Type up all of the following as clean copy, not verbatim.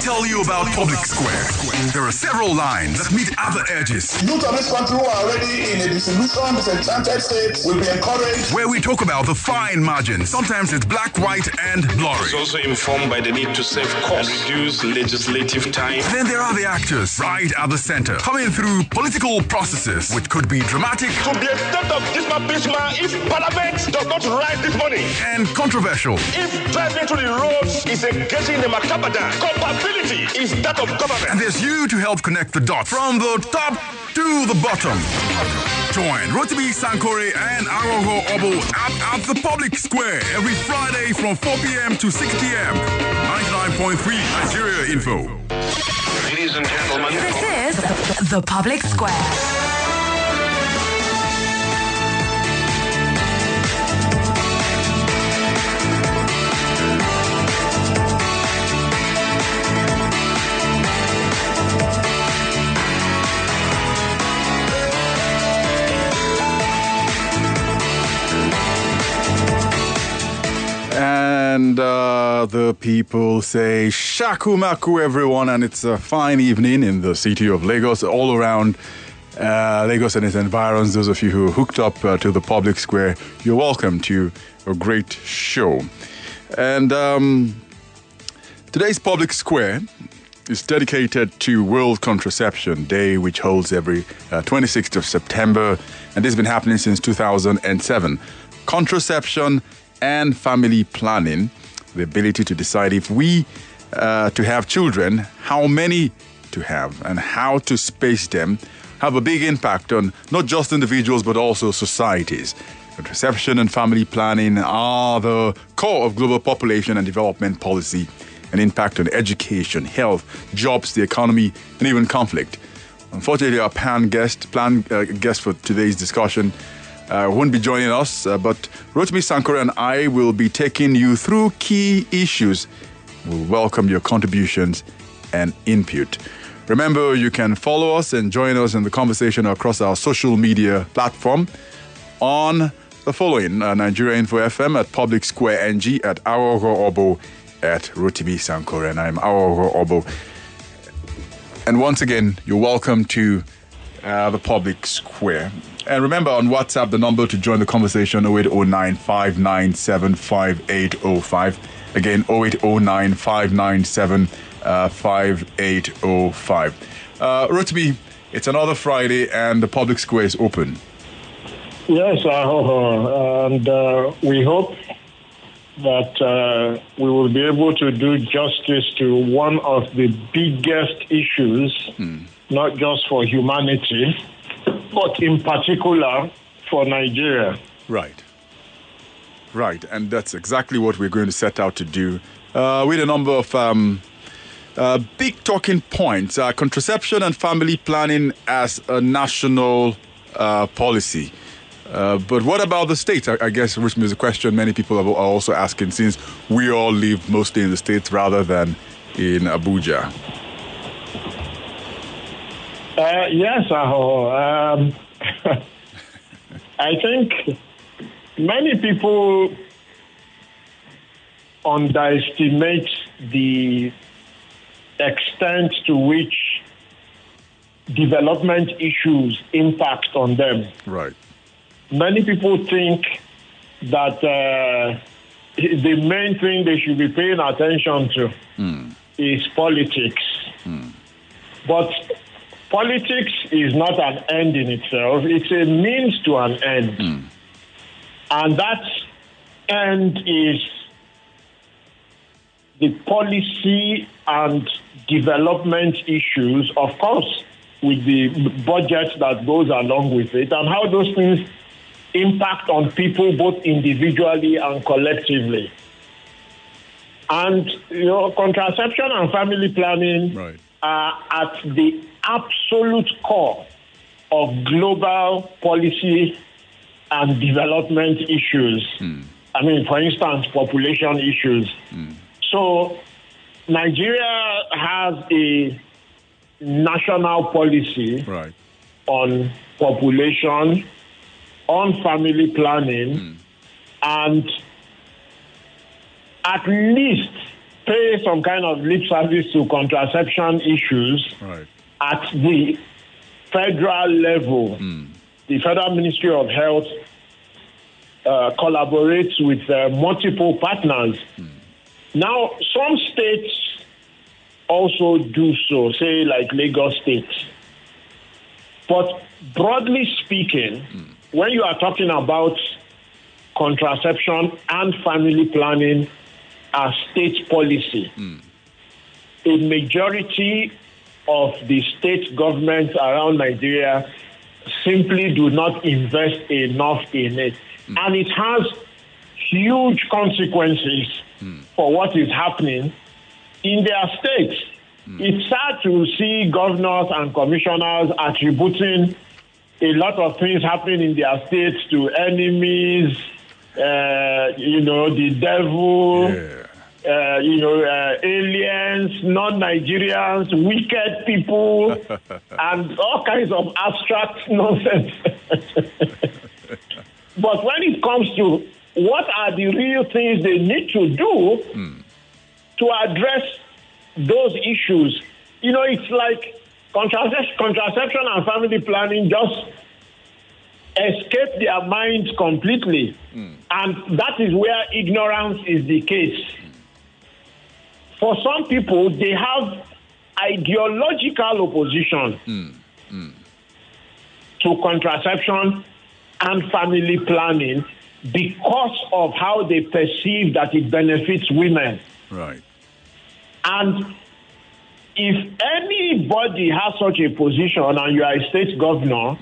tell you about Public Square. There are several lines that meet other edges. Youth of this country who are already in a disillusioned, disenchanted state will be encouraged. Where we talk about the fine margins. Sometimes it's black, white, and blurry. It's also informed by the need to save costs and reduce legislative time. Then there are the actors, right at the center, coming through political processes, which could be dramatic. To the extent of this if Parliament does not rise this morning. And controversial. If driving to the roads is engaging the Macabada, culpability is that of government. And there's you to help connect the dots from the top to the bottom. Join Rotimi Sankore and Arogo Obo at the Public Square every Friday from 4 p.m. to 6 p.m. 99.3 Nigeria Info. Ladies and gentlemen, this is the Public Square. And the people say shaku maku, everyone, and it's a fine evening in the city of Lagos, all around Lagos and its environs. Those of you who are hooked up to the Public Square, you're welcome to a great show. And today's Public Square is dedicated to World Contraception Day, which holds every 26th of September, and this has been happening since 2007. Contraception and family planning, the ability to decide if we to have children, how many to have, and how to space them, have a big impact on not just individuals but also societies. Contraception and family planning are the core of global population and development policy, and impact on education, health, jobs, the economy, and even conflict. Unfortunately, our planned guest for today's discussion won't be joining us, but Rotimi Sankore and I will be taking you through key issues. We'll welcome your contributions and input. Remember, you can follow us and join us in the conversation across our social media platform on the following: Nigeria Info FM at Public Square NG, at Awogo Obo, at Rotimi Sankore, and I'm Awogo Obo. And once again, you're welcome to the Public Square. And remember, on WhatsApp, the number to join the conversation, 0809 597 5805. Again, 0809 597 5805. Rotimi, it's another Friday and the Public Square is open. Yes, and we hope that we will be able to do justice to one of the biggest issues, not just for humanity, but in particular for Nigeria. Right, and that's exactly what we're going to set out to do with a number of big talking points. Contraception and family planning as a national policy. But what about the states? I guess, which is a question many people are also asking, since we all live mostly in the states rather than in Abuja. Yes, I think many people underestimate the extent to which development issues impact on them. Right. Many people think that the main thing they should be paying attention to is politics. But politics is not an end in itself. It's a means to an end. And that end is the policy and development issues, of course, with the budget that goes along with it, and how those things impact on people both individually and collectively. And, contraception and family planning are at the absolute core of global policy and development issues. I mean, for instance, population issues. So Nigeria has a national policy on population, on family planning, and at least pay some kind of lip service to contraception issues Right. at the federal level. The Federal Ministry of Health collaborates with multiple partners. Now, some states also do so, say like Lagos State. But broadly speaking, when you are talking about contraception and family planning as state policy, a majority of the state governments around Nigeria simply do not invest enough in it. And it has huge consequences for what is happening in their states. It's sad to see governors and commissioners attributing a lot of things happening in their states to enemies, the devil, aliens, non-Nigerians, wicked people, and all kinds of abstract nonsense. But when it comes to what are the real things they need to do to address those issues, it's like contraception and family planning just escape their minds completely. And that is where ignorance is the case. For some people, they have ideological opposition to contraception and family planning because of how they perceive that it benefits women. Right. And if anybody has such a position and you are a state governor,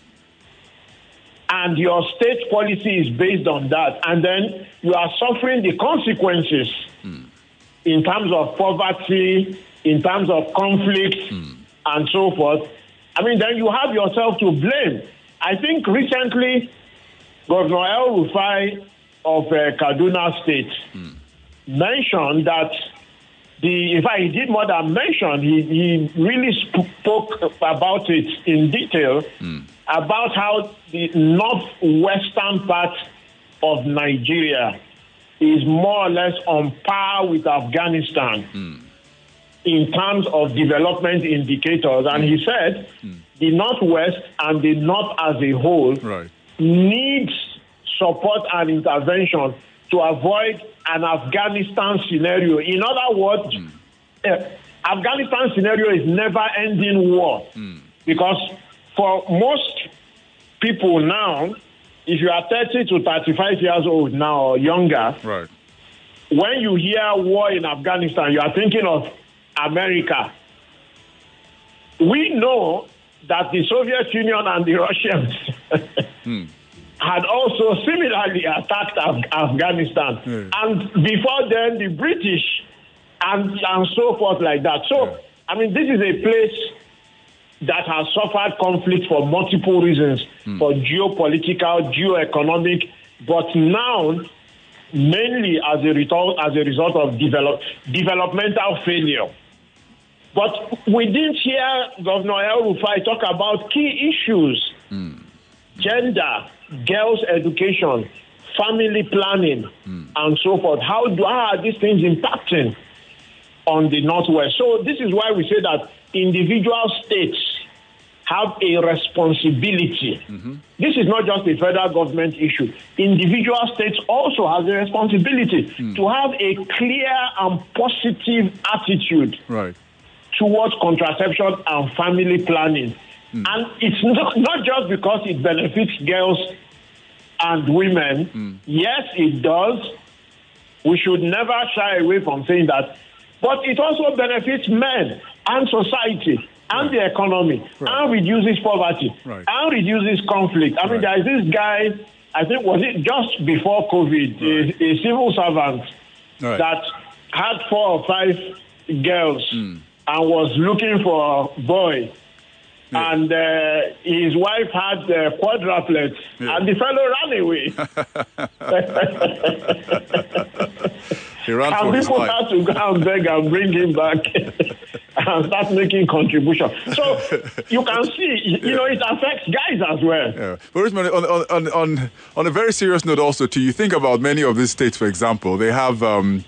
and your state policy is based on that, and then you are suffering the consequences in terms of poverty, in terms of conflict, and so forth, then you have yourself to blame. I think recently, Governor El-Rufai of Kaduna State mentioned that in fact, he did more than mention, he really spoke about it in detail, about how the northwestern part of Nigeria is more or less on par with Afghanistan in terms of development indicators. And he said the Northwest and the North as a whole needs support and intervention to avoid an Afghanistan scenario. In other words, Afghanistan scenario is never-ending war. Because for most people now, if you are 30 to 35 years old now or younger, when you hear war in Afghanistan, you are thinking of America. We know that the Soviet Union and the Russians had also similarly attacked Afghanistan. And before then, the British and so forth like that. So, this is a place that has suffered conflict for multiple reasons, for geopolitical, geoeconomic, but now mainly as a result of developmental failure. But we didn't hear Governor El-Rufai talk about key issues: gender, girls' education, family planning, and so forth. How are these things impacting on the Northwest? So this is why we say that individual states have a responsibility. This is not just a federal government issue. Individual states also have a responsibility to have a clear and positive attitude towards contraception and family planning. And it's not just because it benefits girls and women. Yes, it does. We should never shy away from saying that. But it also benefits men and society and the economy and reduces poverty and reduces conflict. There is this guy, I think, was it just before COVID, a civil servant that had 4 or 5 girls and was looking for a boy. And his wife had quadruplets, and the fellow ran away. He ran and for his people life. had to go and beg and bring him back. and start making contributions. So you can see, it affects guys as well. Yeah. But Richmond, on a very serious note also, too, you think about many of these states, for example, they have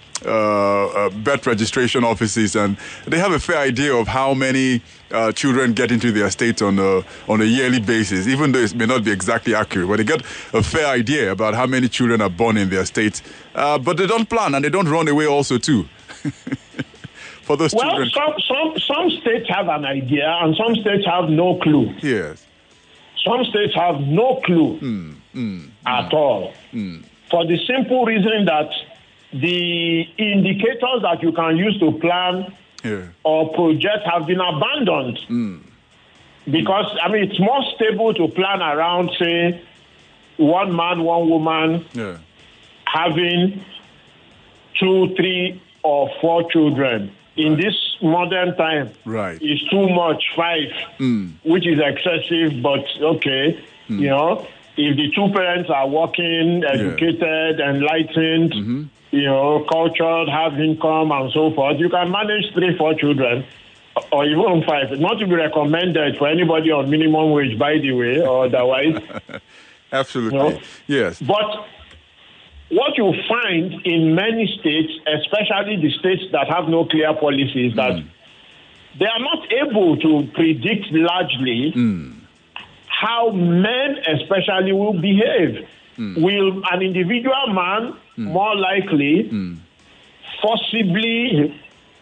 birth registration offices, and they have a fair idea of how many children get into their states on a yearly basis, even though it may not be exactly accurate. But they get a fair idea about how many children are born in their states. But they don't plan, and they don't run away also, too. For those children. Some states have an idea, and some states have no clue. Yes. Some states have no clue at all. For the simple reason that the indicators that you can use to plan or project have been abandoned. Because, it's more stable to plan around, say, one man, one woman having 2, 3, or 4 children. In this modern time, it's too much, 5, which is excessive, but okay, if the 2 parents are working, educated, enlightened, cultured, have income, and so forth, you can manage 3, 4 children, or even 5. Not to be recommended for anybody on minimum wage, by the way, or otherwise. Absolutely. Yes. But what you find in many states, especially the states that have no clear policy, is that they are not able to predict largely how men especially will behave. Will an individual man more likely forcibly,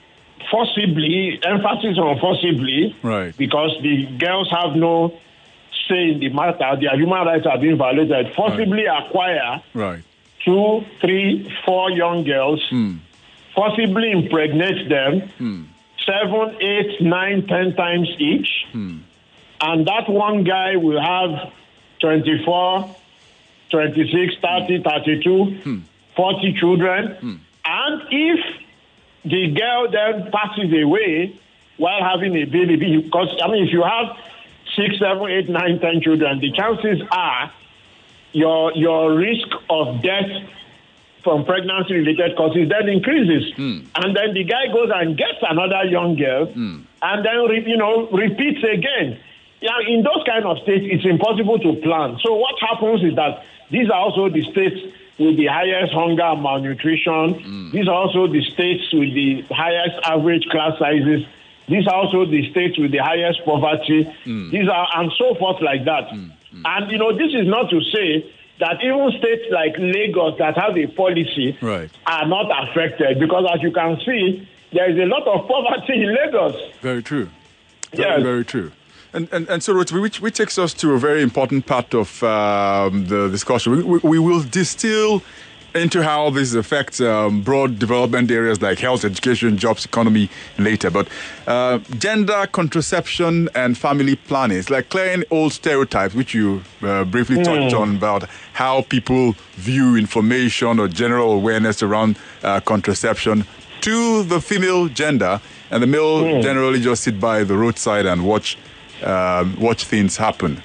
emphasis on forcibly, because the girls have no say in the matter, their human rights are being violated, forcibly acquire 2, 3, 4 young girls, possibly impregnate them 7, 8, 9, 10 times each, and that one guy will have 24, 26, 30, 32, 40 children, and if the girl then passes away while having a baby, because, if you have 6, 7, 8, 9, 10 children, the chances are your risk of death from pregnancy-related causes then increases. And then the guy goes and gets another young girl and then, repeats again. In those kind of states, it's impossible to plan. So what happens is that these are also the states with the highest hunger and malnutrition. These are also the states with the highest average class sizes. These are also the states with the highest poverty. These are, and so forth like that. And, this is not to say that even states like Lagos that have a policy are not affected, because as you can see, there is a lot of poverty in Lagos. Very true. Very true. And so, which takes us to a very important part of the discussion. We will distill into how this affects broad development areas like health, education, jobs, economy later. But gender, contraception, and family planning, it's like clearing old stereotypes, which you briefly touched on, about how people view information or general awareness around contraception to the female gender, and the male generally just sit by the roadside and watch things happen.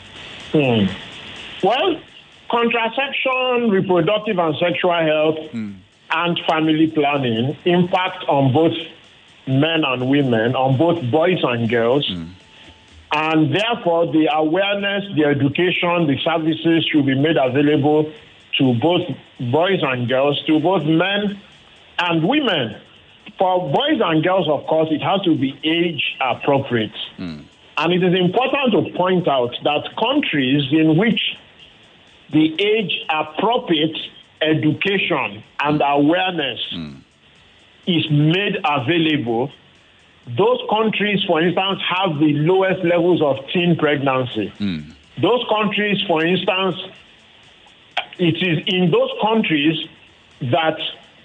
Well, contraception, reproductive and sexual health, and family planning impact on both men and women, on both boys and girls. And therefore, the awareness, the education, the services should be made available to both boys and girls, to both men and women. For boys and girls, of course, it has to be age appropriate. And it is important to point out that countries in which the age-appropriate education and awareness is made available, those countries, for instance, have the lowest levels of teen pregnancy. Those countries, for instance, it is in those countries that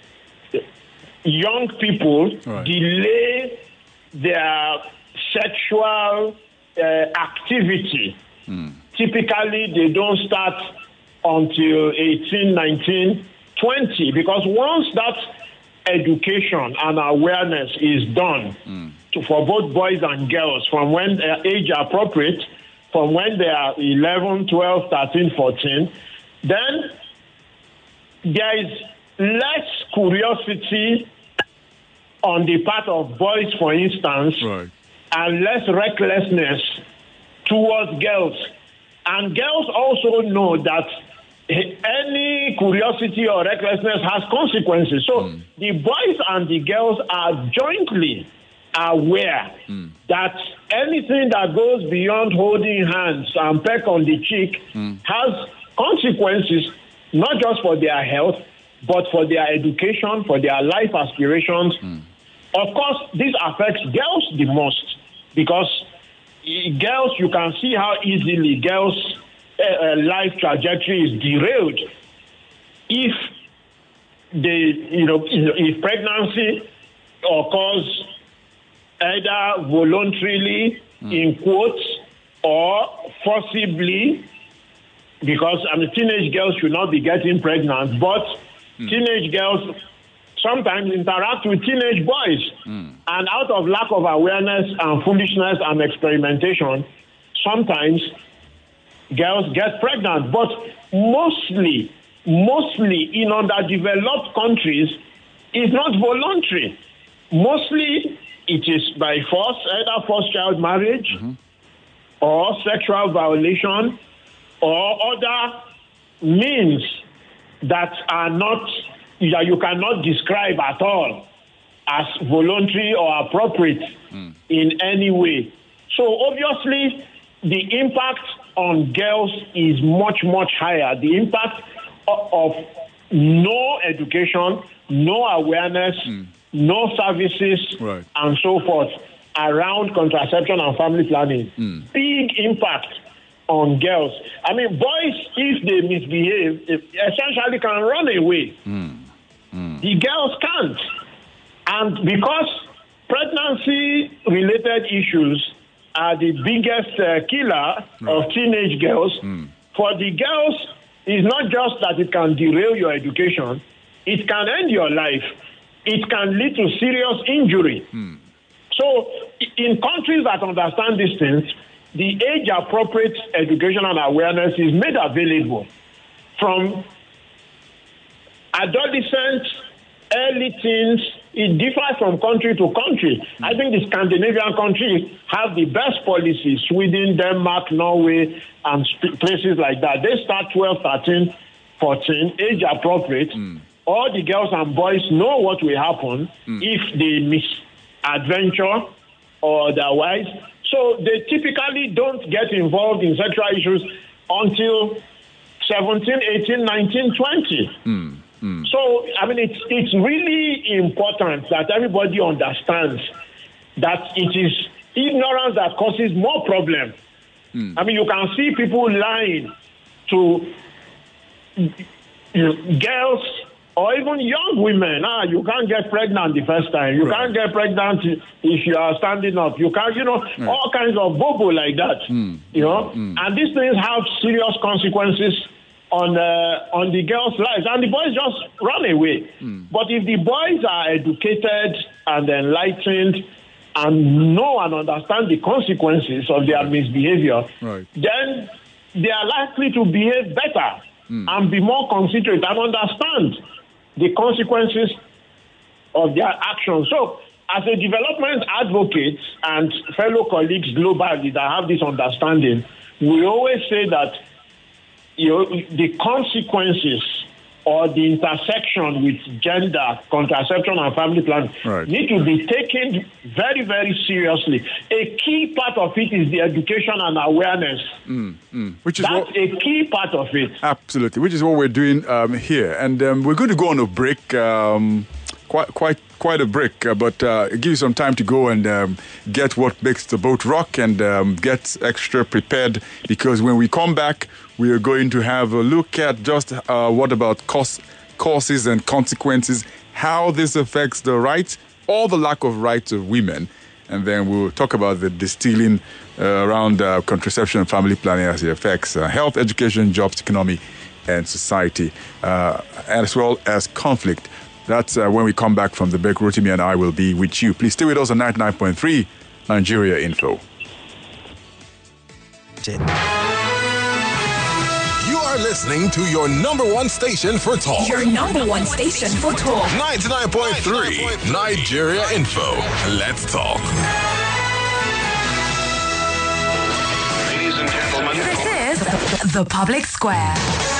young people delay their sexual activity. Typically, they don't start until 18, 19, 20, because once that education and awareness is done for both boys and girls, from when they are age appropriate, from when they are 11, 12, 13, 14, then there is less curiosity on the part of boys, for instance, Right. and less recklessness towards girls. And girls also know that any curiosity or recklessness has consequences. So the boys and the girls are jointly aware that anything that goes beyond holding hands and peck on the cheek has consequences, not just for their health, but for their education, for their life aspirations. Of course, this affects girls the most because girls, you can see how easily girls' life trajectory is derailed if if pregnancy occurs either voluntarily, in quotes, or forcibly, because teenage girls should not be getting pregnant, but teenage girls sometimes interact with teenage boys. And out of lack of awareness and foolishness and experimentation, sometimes girls get pregnant. But mostly in underdeveloped countries, it's not voluntary. Mostly it is by force, either forced child marriage or sexual violation or other means that are not, that you cannot describe at all as voluntary or appropriate in any way. So obviously, the impact on girls is much, much higher. The impact of no education, no awareness, no services, Right. and so forth around contraception and family planning. Big impact on girls. Boys, if they misbehave, essentially can run away. The girls can't. And because pregnancy-related issues are the biggest killer of teenage girls, for the girls, it's not just that it can derail your education, it can end your life. It can lead to serious injury. So in countries that understand these things, the age-appropriate education and awareness is made available from adolescents, early teens. It differs from country to country. I think the Scandinavian countries have the best policies. Sweden, Denmark, Norway, and places like that. They start 12, 13, 14, age-appropriate. All the girls and boys know what will happen if they misadventure or otherwise. So they typically don't get involved in sexual issues until 17, 18, 19, 20. So, it's really important that everybody understands that it is ignorance that causes more problem. You can see people lying to girls or even young women. You can't get pregnant the first time. You can't get pregnant if you are standing up. You can't, all kinds of bobo like that. And these things have serious consequences on the girls' lives, and the boys just run away. But if the boys are educated and enlightened and know and understand the consequences of their misbehavior, then they are likely to behave better and be more considerate and understand the consequences of their actions. So, as a development advocate and fellow colleagues globally that have this understanding, we always say that the consequences or the intersection with gender, contraception, and family planning need to be taken very, very seriously. A key part of it is the education and awareness. That's a key part of it. Absolutely, which is what we're doing here. And we're going to go on a break, quite a break, but give you some time to go and get what makes the boat rock and get extra prepared, because when we come back, we are going to have a look at just what about causes and consequences, how this affects the rights or the lack of rights of women. And then we'll talk about the distilling around contraception and family planning as it affects health, education, jobs, economy, and society, as well as conflict. That's when we come back from the break. Rotimi and I will be with you. Please stay with us on 99.3 Nigeria Info. You are listening to your number one station for talk. Your number one station for talk. 99.3 Nigeria Info. Let's talk. Ladies and gentlemen. This is The Public Square.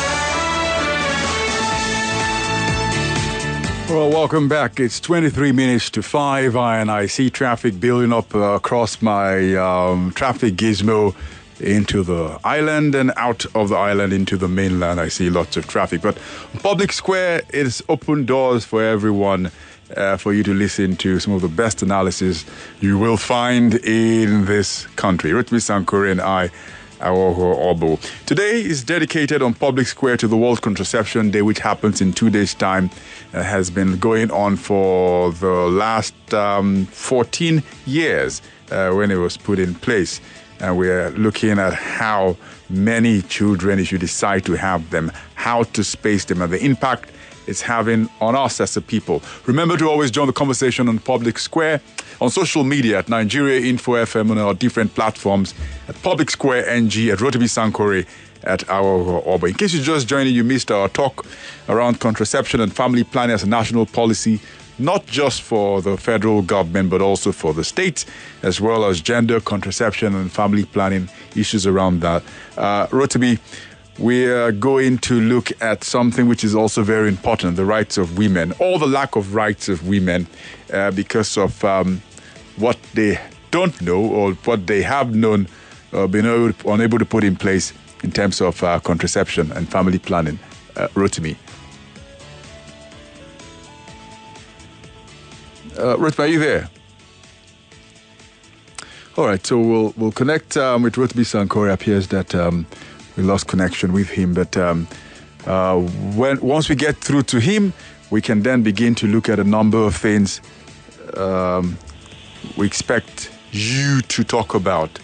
Well, welcome back. It's 23 minutes to 5, and I see traffic building up across my traffic gizmo into the island and out of the island into the mainland. I see lots of traffic. But Public Square is open doors for everyone, for you to listen to some of the best analysis you will find in this country. Rotimi Sankore and I, Awoho Obo. Today is dedicated on Public Square to the World Contraception Day, which happens in 2 days' time. Has been going on for the last 14 years when it was put in place. And we're looking at how many children, if you decide to have them, how to space them, and the impact it's having on us as a people. Remember to always join the conversation on Public Square, on social media at Nigeria Info FM, on our different platforms, at Public Square NG, at Rotimi Sankore, at our Obo. In case you just joined, you missed our talk around contraception and family planning as a national policy, not just for the federal government, but also for the states, as well as gender, contraception, and family planning issues around that. Rotimi, we are going to look at something which is also very important, the rights of women, or the lack of rights of women, because of what they don't know or what they have known, been unable to put in place in terms of contraception and family planning. Rotimi. Rotimi, are you there? All right, so we'll connect with Rotimi Sankore. It appears that we lost connection with him, but once we get through to him, we can then begin to look at a number of things we expect you to talk about.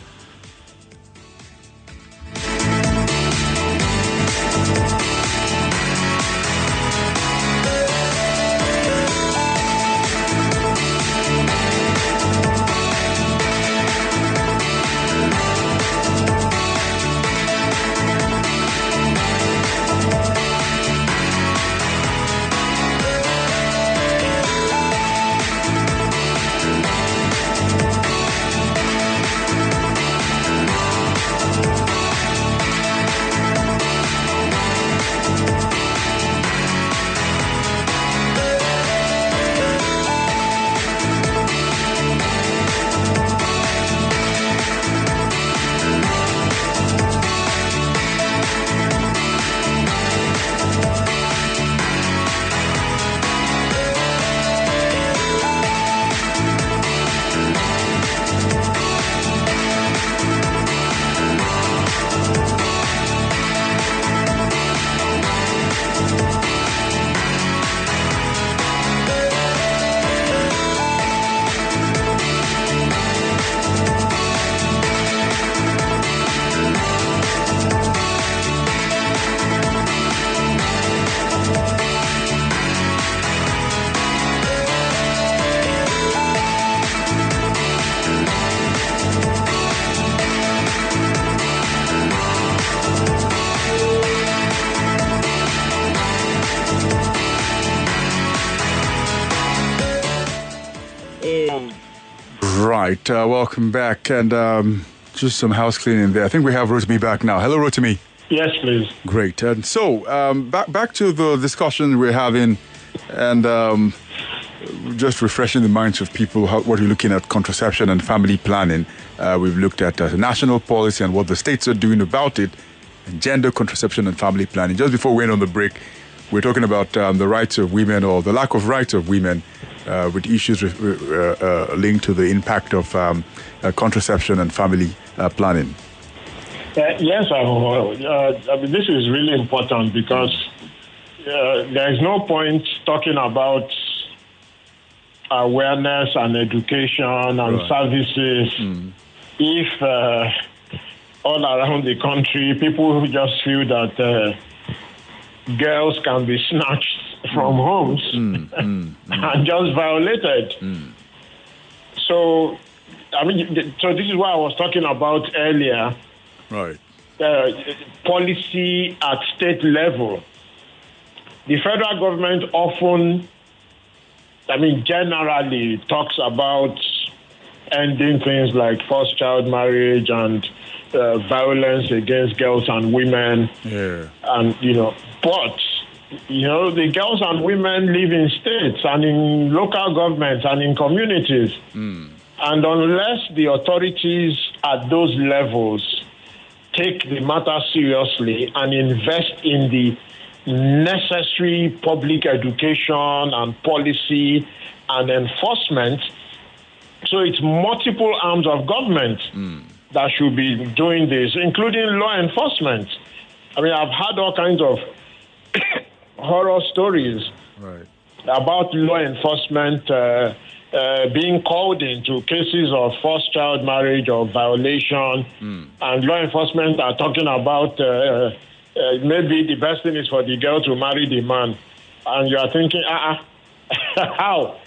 Right, welcome back, and just some house cleaning there. I think we have Rotimi back now. Hello, Rotimi. Yes, please. Great. And so, back to the discussion we're having, and just refreshing the minds of people what we're looking at contraception and family planning. We've looked at the national policy and what the states are doing about it, and gender, contraception, and family planning. Just before we went on the break, we're talking about the rights of women, or the lack of rights of women, with issues linked to the impact of contraception and family planning. Yes, I mean, this is really important because there is no point talking about awareness and education and services if all around the country people just feel that girls can be snatched from homes and just violated. So, I mean, so this is what I was talking about earlier. Right. policy at state level. The federal government often, generally talks about ending things like forced child marriage and violence against girls and women. Yeah. And, but, the girls and women live in states and in local governments and in communities. And unless the authorities at those levels take the matter seriously and invest in the necessary public education and policy and enforcement, so it's multiple arms of government that should be doing this, including law enforcement. I've had all kinds of horror stories about law enforcement being called into cases of forced child marriage or violation, and law enforcement are talking about maybe the best thing is for the girl to marry the man, and you are thinking, how?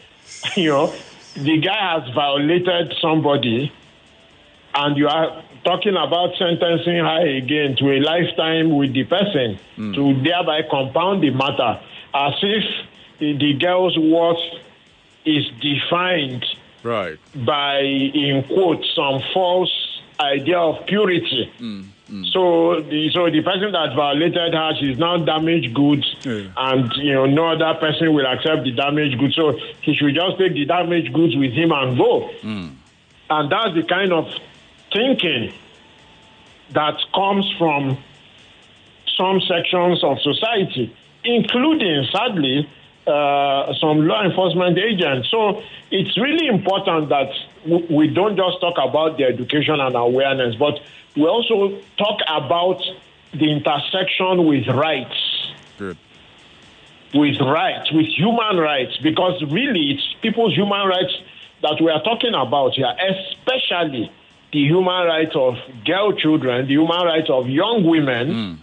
The guy has violated somebody, and you are talking about sentencing her again to a lifetime with the person to thereby compound the matter, as if the girl's worth is defined by, in quotes, some false idea of purity. So the person that violated her, she's now damaged goods, and no other person will accept the damaged goods. So he should just take the damaged goods with him and go. And that's the kind of thinking that comes from some sections of society, including, sadly, some law enforcement agents. So it's really important that we don't just talk about the education and awareness, but we also talk about the intersection with rights. Good. With rights, with human rights, because really it's people's human rights that we are talking about here, especially the human rights of girl children, the human rights of young women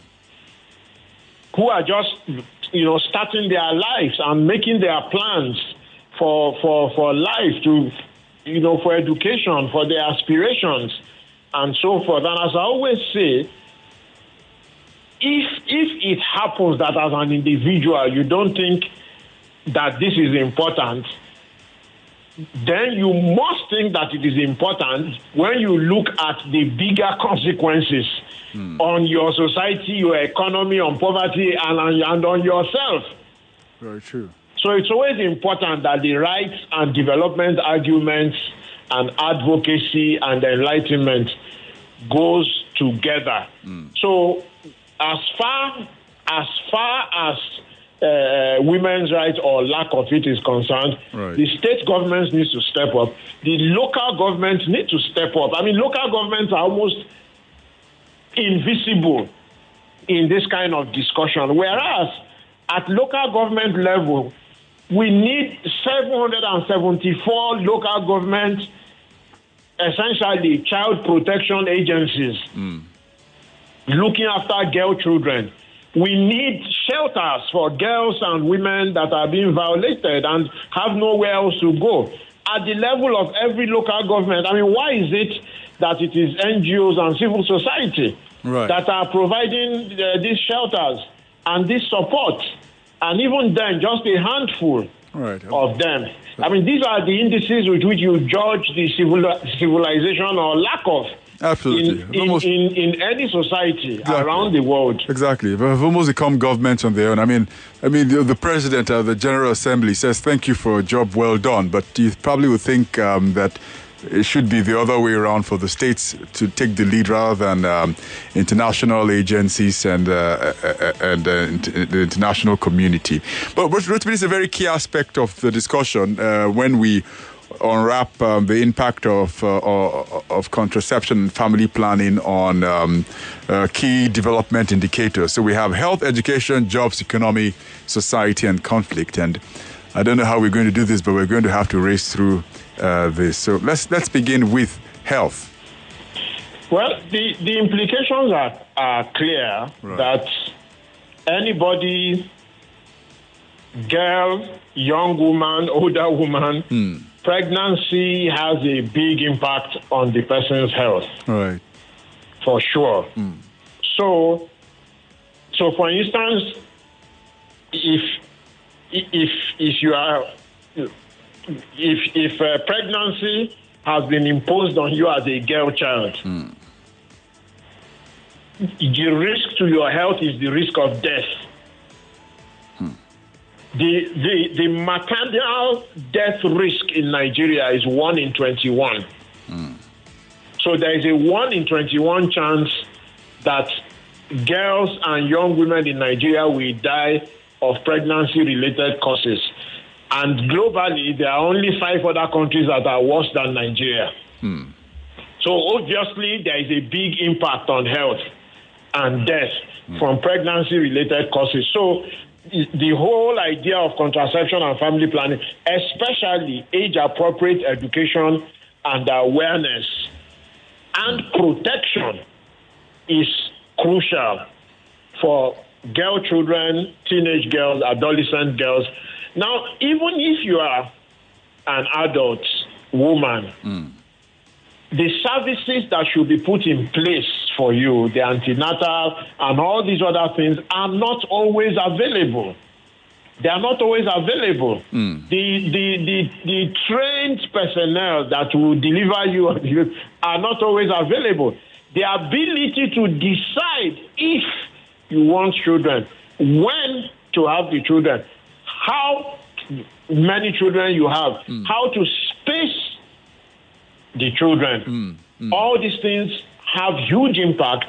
who are just, starting their lives and making their plans for life, to, for education, for their aspirations, and so forth. And as I always say, if it happens that as an individual you don't think that this is important, then you must think that it is important when you look at the bigger consequences on your society, your economy, on poverty, and on yourself. Very true. So it's always important that the rights and development arguments and advocacy and enlightenment goes together. So as far as women's rights or lack of it is concerned, the state governments need to step up. The local governments need to step up. Local governments are almost invisible in this kind of discussion, whereas at local government level, we need 774 local government, essentially child protection agencies, looking after girl children. We need shelters for girls and women that are being violated and have nowhere else to go. At the level of every local government, why is it that it is NGOs and civil society that are providing these shelters and this support? And even then, just a handful of them. These are the indices with which you judge the civilization or lack of. Absolutely. In any society around the world. Exactly. They've almost become governments on their own. The president of the General Assembly says, thank you for a job well done, but you probably would think that it should be the other way around, for the states to take the lead rather than international agencies and the international community. But Rotimi is a very key aspect of the discussion when we unwrap the impact of contraception and family planning on key development indicators. So we have health, education, jobs, economy, society, and conflict. And I don't know how we're going to do this, but we're going to have to race through this. So let's begin with health. Well, the implications are clear that anybody, girl, young woman, older woman, pregnancy has a big impact on the person's health. Right. For sure. So for instance, if you are if pregnancy has been imposed on you as a girl child, the risk to your health is the risk of death. The maternal death risk in Nigeria is 1 in 21. So there is a 1 in 21 chance that girls and young women in Nigeria will die of pregnancy-related causes. And globally, there are only 5 other countries that are worse than Nigeria. So obviously, there is a big impact on health and death from pregnancy-related causes. So the whole idea of contraception and family planning, especially age-appropriate education and awareness and protection, is crucial for girl children, teenage girls, adolescent girls. Now, even if you are an adult woman, the services that should be put in place for you, the antenatal and all these other things, are not always available. They are not always available. The trained personnel that will deliver you are not always available. The ability to decide if you want children, when to have the children, how many children you have, how to space the children. All these things have huge impact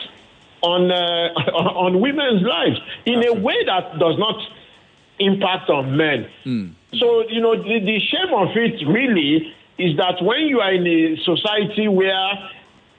on women's lives in a way that does not impact on men. So, the shame of it really is that when you are in a society where,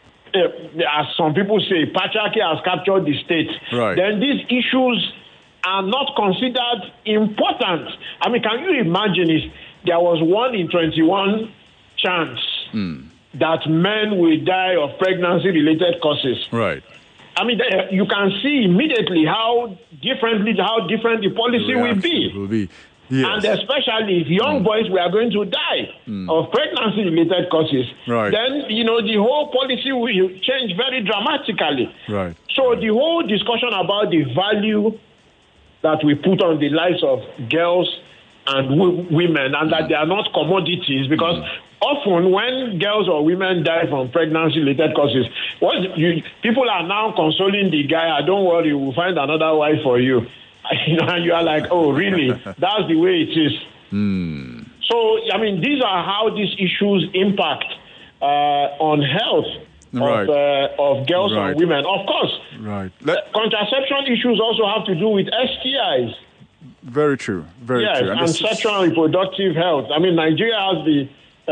as some people say, patriarchy has captured the state, then these issues are not considered important. I mean, can you imagine if there was 1 in 21 chance that men will die of pregnancy-related causes? Right. I mean, you can see immediately how different the policy will be. Yes. And especially if young boys were going to die of pregnancy-related causes, then, the whole policy will change very dramatically. Right. So the whole discussion about the value that we put on the lives of girls and women, and that they are not commodities, because often when girls or women die from pregnancy-related causes, people are now consoling the guy, don't worry, we'll find another wife for you. And you are like, oh, really? That's the way it is. So, I mean, these are how these issues impact on health of girls and women. Of course, contraception issues also have to do with STIs. Very true. Very true. And sexual and reproductive health. I mean, Nigeria has the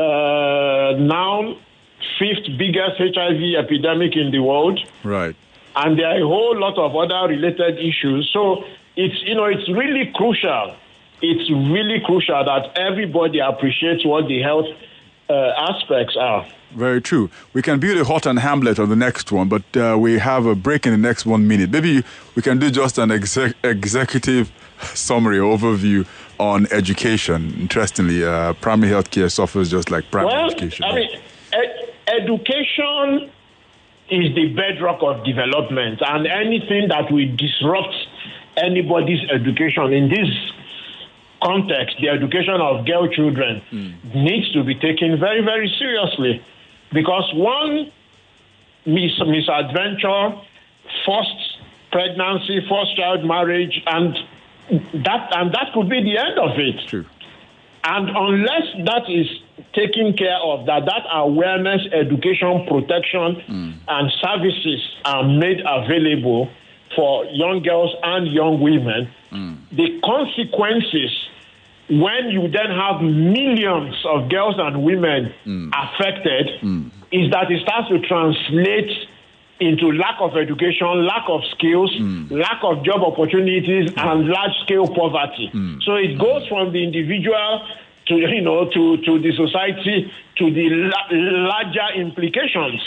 now 5th biggest HIV epidemic in the world. Right. And there are a whole lot of other related issues. So it's really crucial. It's really crucial that everybody appreciates what the health aspects are. Very true. We can build a Horton Hamlet on the next one, but we have a break in the next 1 minute. Maybe we can do just an executive summary overview on education. Interestingly, primary health care suffers just like primary education. I mean, education is the bedrock of development, and anything that will disrupt anybody's education in this context, the education of girl children, needs to be taken very, very seriously, because one misadventure, forced pregnancy, forced child marriage, and that could be the end of it. True. And unless that is taken care of, that awareness, education, protection, and services are made available for young girls and young women, the consequences when you then have millions of girls and women affected is that it starts to translate into lack of education, lack of skills, lack of job opportunities, and large-scale poverty. So it goes from the individual to the society, to the larger implications.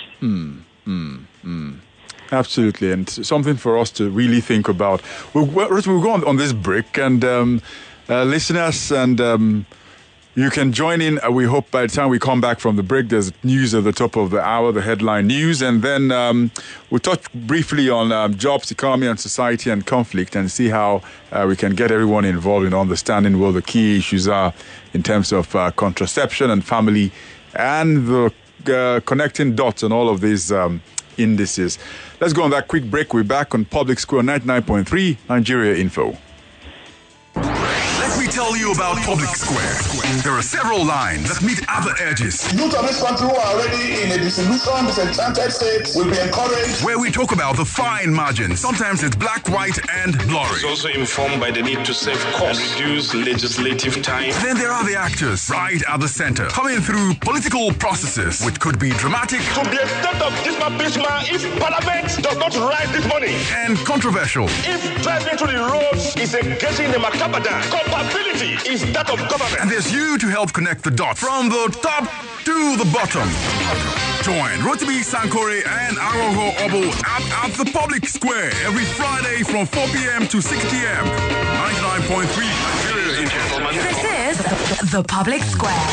Absolutely, and something for us to really think about. We'll go on this break, and listeners and You can join in. We hope by the time we come back from the break, there's news at the top of the hour, the headline news. And then we'll touch briefly on jobs, economy, and society and conflict and see how we can get everyone involved in understanding what the key issues are in terms of contraception and family and the connecting dots on all of these indices. Let's go on that quick break. We're back on Public Square 99.3 Nigeria Info. Let me tell you about Public Square. There are several lines that meet other edges. Youth of this country who are already in a disillusioned, disenchanted state will be encouraged. Where we talk about the fine margins. Sometimes it's black, white, and blurry. It's also informed by the need to save costs and reduce legislative time. Then there are the actors right at the center, coming through political processes, which could be dramatic To the extent of Bismarck if Parliament does not rise this morning. and controversial. If driving to the roads is a getting the Macabadan, compatibility is that of government. And there's you to help connect the dots from the top to the bottom. Join Rotimi Sankore and Aroho Obo at the Public Square every Friday from 4 p.m. to 6 p.m. 99.3 Nigeria Info. This is The Public Square.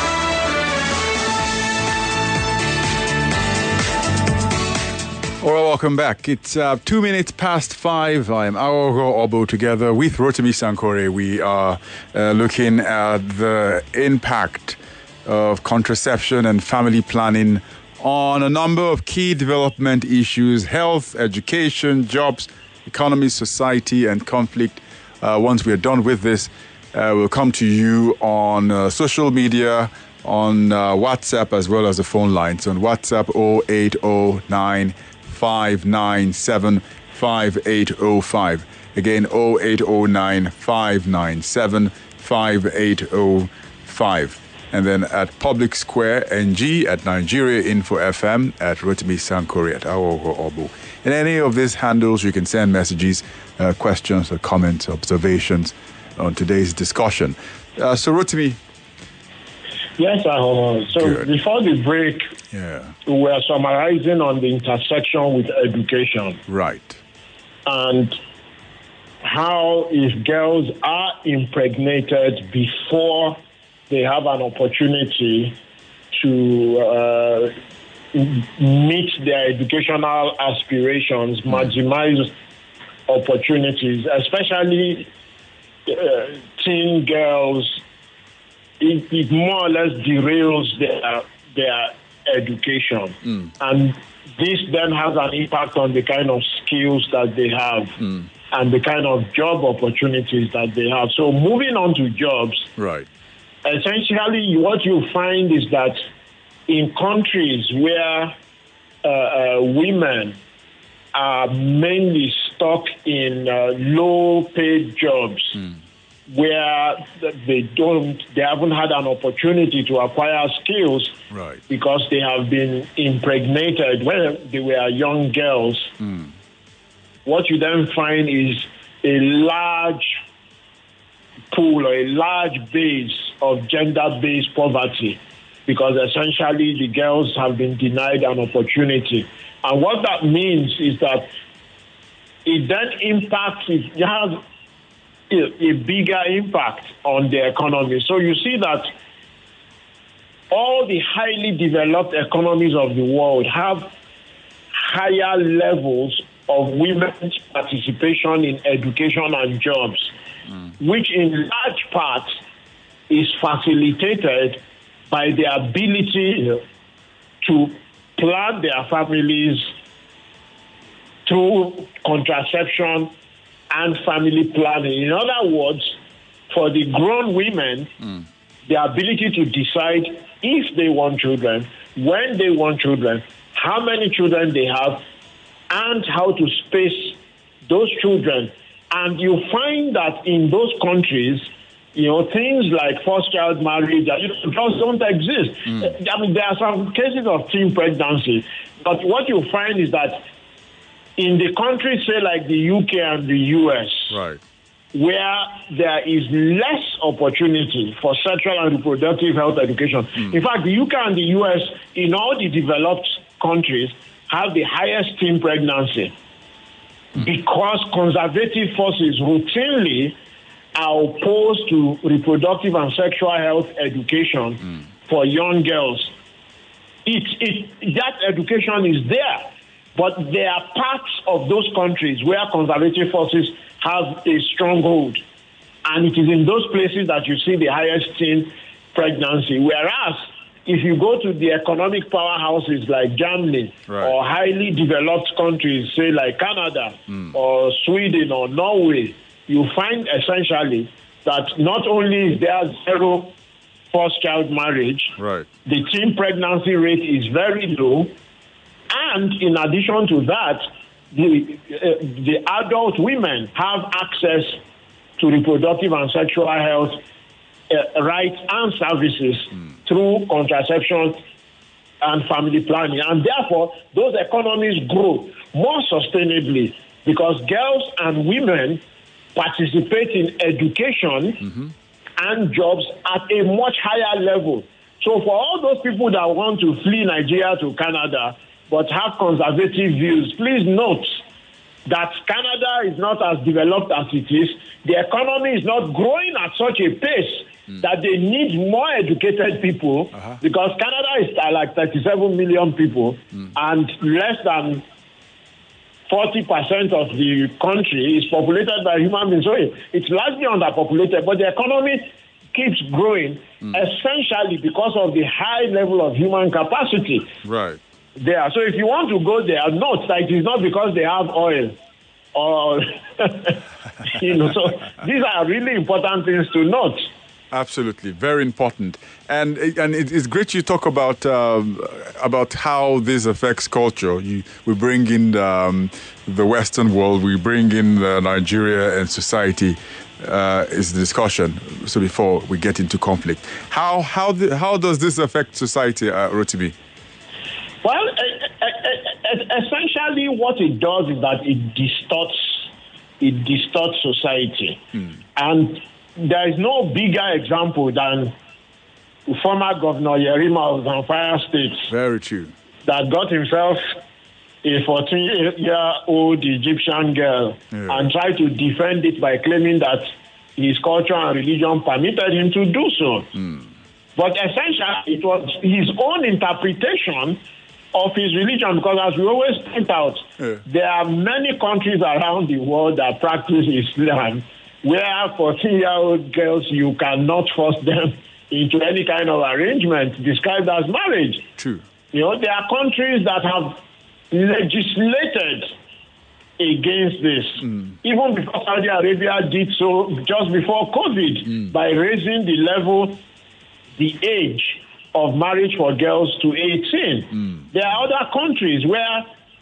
All right, welcome back. It's 2 minutes past 5. I am Aroho Obo together with Rotimi Sankore. We are looking at the impact of contraception and family planning on a number of key development issues: health, education, jobs, economy, society, and conflict. Once we are done with this, we'll come to you on social media, on WhatsApp, as well as the phone lines. On WhatsApp, 0809 597 5805. Again, 0809 597 5805. And then at Public Square NG, at Nigeria Info FM, at Rotimi Sankore, at Awoho Obu. In any of these handles, you can send messages, questions, or comments, observations on today's discussion. So, Rotimi. Yes, so Good. before the break, we were summarizing on the intersection with education. Right. And how if girls are impregnated before they have an opportunity to meet their educational aspirations, maximize opportunities, especially teen girls, it more or less derails their education. And this then has an impact on the kind of skills that they have and the kind of job opportunities that they have. So moving on to jobs, Right. essentially what you find is that in countries where women are mainly stuck in low-paid jobs, where they haven't had an opportunity to acquire skills, Right. because they have been impregnated when they were young girls. What you then find is a large pool or a large base of gender-based poverty, because essentially the girls have been denied an opportunity. And what that means is that it then impacts, it has a bigger impact on the economy. So you see that all the highly developed economies of the world have higher levels of women's participation in education and jobs, which in large part is facilitated by the ability to plan their families through contraception and family planning. In other words, for the grown women, the ability to decide if they want children, when they want children, how many children they have, and how to space those children. And you find that in those countries, things like first child marriage just don't exist. I mean, there are some cases of teen pregnancy, but what you find is that in the countries, say like the UK and the US, Right. where there is less opportunity for sexual and reproductive health education. In fact, the UK and the US, in all the developed countries, have the highest teen pregnancy, because conservative forces routinely are opposed to reproductive and sexual health education for young girls. That education is there, but there are parts of those countries where conservative forces have a stronghold, and it is in those places that you see the highest teen pregnancy. Whereas, if you go to the economic powerhouses like Germany or highly developed countries, say like Canada or Sweden or Norway, you find essentially that not only is there zero first child marriage, the teen pregnancy rate is very low, and in addition to that, the adult women have access to reproductive and sexual health rights and services through contraception and family planning. And therefore, those economies grow more sustainably because girls and women participate in education and jobs at a much higher level. So for all those people that want to flee Nigeria to Canada but have conservative views, please note that Canada is not as developed as it is. The economy is not growing at such a pace that they need more educated people because Canada is like 37 million people and less than 40% of the country is populated by human beings. So it's largely underpopulated, but the economy keeps growing essentially because of the high level of human capacity. There. So if you want to go there, note that it is not because they have oil or, so these are really important things to note. Absolutely, very important, and it's great you talk about how this affects culture. We bring in the Western world, we bring in Nigeria and society. Is the discussion. So before we get into conflict, how does this affect society, Rotimi? Well, essentially, what it does is that it distorts society, and there is no bigger example than former Governor Yerima of Zamfara State. Very true. That got himself a 14-year-old Egyptian girl and tried to defend it by claiming that his culture and religion permitted him to do so. But essentially, it was his own interpretation of his religion, because as we always point out, there are many countries around the world that practice Islam, where 14-year-old girls, you cannot force them into any kind of arrangement described as marriage. True. There are countries that have legislated against this. Even before Saudi Arabia did so just before COVID, by raising the age of marriage for girls to 18. There are other countries where,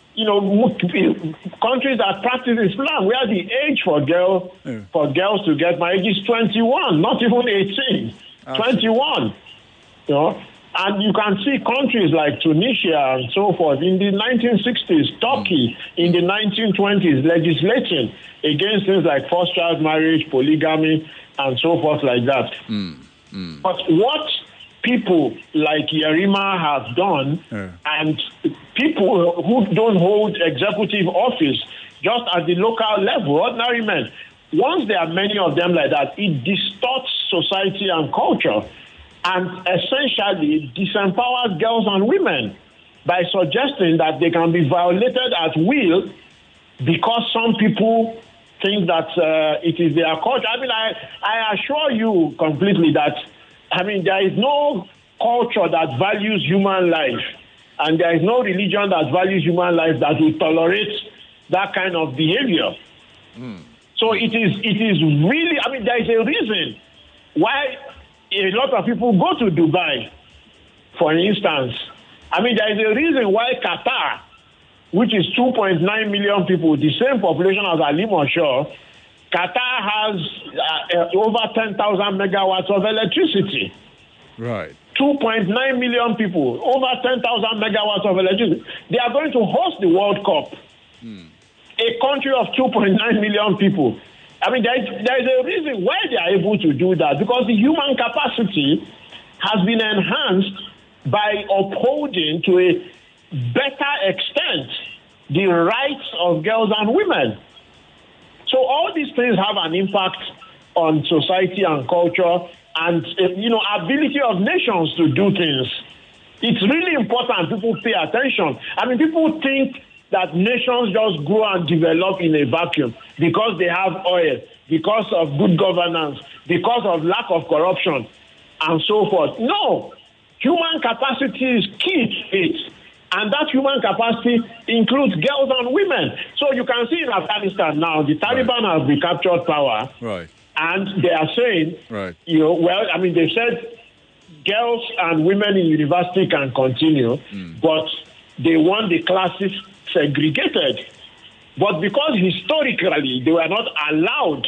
countries that practice Islam, where the age for girls to get married is 21, not even 18. 21. And you can see countries like Tunisia and so forth in the 1960s, Turkey in the 1920s legislating against things like first child marriage, polygamy, and so forth like that. But what people like Yerima have done, and people who don't hold executive office, just at the local level, ordinary men, once there are many of them like that, it distorts society and culture, and essentially disempowers girls and women by suggesting that they can be violated at will because some people think that it is their culture. I assure you completely that, there is no culture that values human life, and there is no religion that values human life that will tolerate that kind of behavior. So it is really, there is a reason why a lot of people go to Dubai, for instance. There is a reason why Qatar, which is 2.9 million people, the same population as Ali Moshow, Qatar has over 10,000 megawatts of electricity. Right. 2.9 million people, over 10,000 megawatts of electricity. They are going to host the World Cup. A country of 2.9 million people. There is a reason why they are able to do that, because the human capacity has been enhanced by upholding to a better extent the rights of girls and women. So all these things have an impact on society and culture and, ability of nations to do things. It's really important people pay attention. I mean, people think that nations just grow and develop in a vacuum because they have oil, because of good governance, because of lack of corruption, and so forth. No, human capacity is key to it. And that human capacity includes girls and women. So you can see in Afghanistan now, the Taliban have recaptured power. Right. And they are saying, right. They said girls and women in university can continue, but they want the classes segregated. But because historically they were not allowed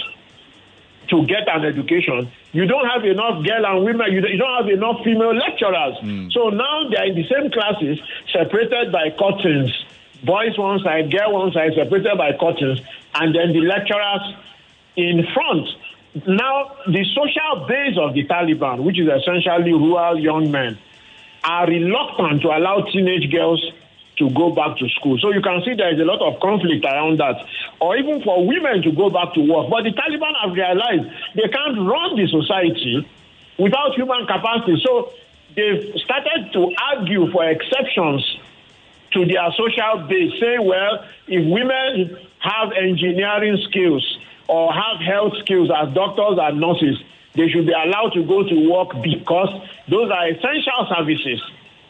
to get an education, you don't have enough girl and women, you don't have enough female lecturers. So now they are in the same classes, separated by curtains. Boys one side, girl one side, separated by curtains, and then the lecturers in front. Now, the social base of the Taliban, which is essentially rural young men, are reluctant to allow teenage girls to go back to school. So you can see there is a lot of conflict around that. Or even for women to go back to work. But the Taliban have realized they can't run the society without human capacity. So they've started to argue for exceptions to their social base, saying, well, if women have engineering skills or have health skills as doctors and nurses, they should be allowed to go to work because those are essential services.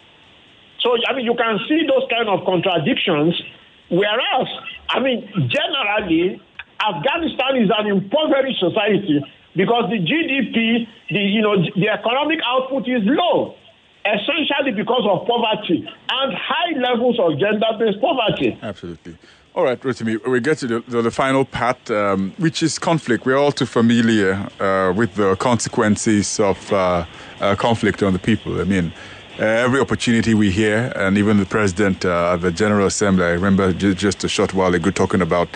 So, you can see those kind of contradictions, whereas, generally, Afghanistan is an impoverished society because the GDP, the economic output is low, essentially because of poverty and high levels of gender-based poverty. Absolutely. All right, Rotimi, we get to the final part, which is conflict. We're all too familiar with the consequences of conflict on the people. Every opportunity we hear, and even the president at the General Assembly, I remember just a short while ago talking about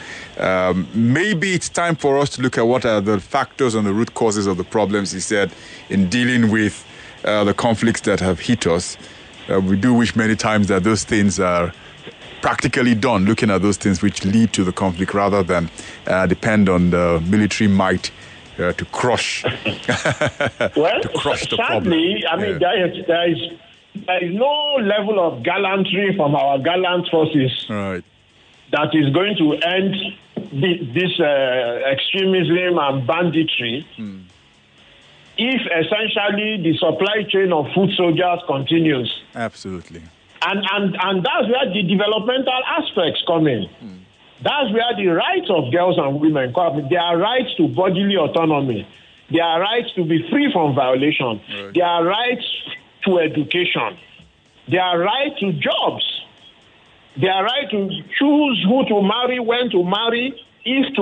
maybe it's time for us to look at what are the factors and the root causes of the problems, he said, in dealing with the conflicts that have hit us. We do wish many times that those things are practically done, looking at those things which lead to the conflict rather than depend on the military might to crush, well, to crush the sadly, problem. There is no level of gallantry from our gallant forces that is going to end this extremism and banditry if essentially the supply chain of food soldiers continues. Absolutely. And that's where the developmental aspects come in. That's where the rights of girls and women come. Their rights to bodily autonomy, their rights to be free from violation, their rights to education, their right to jobs, their right to choose who to marry, when to marry, if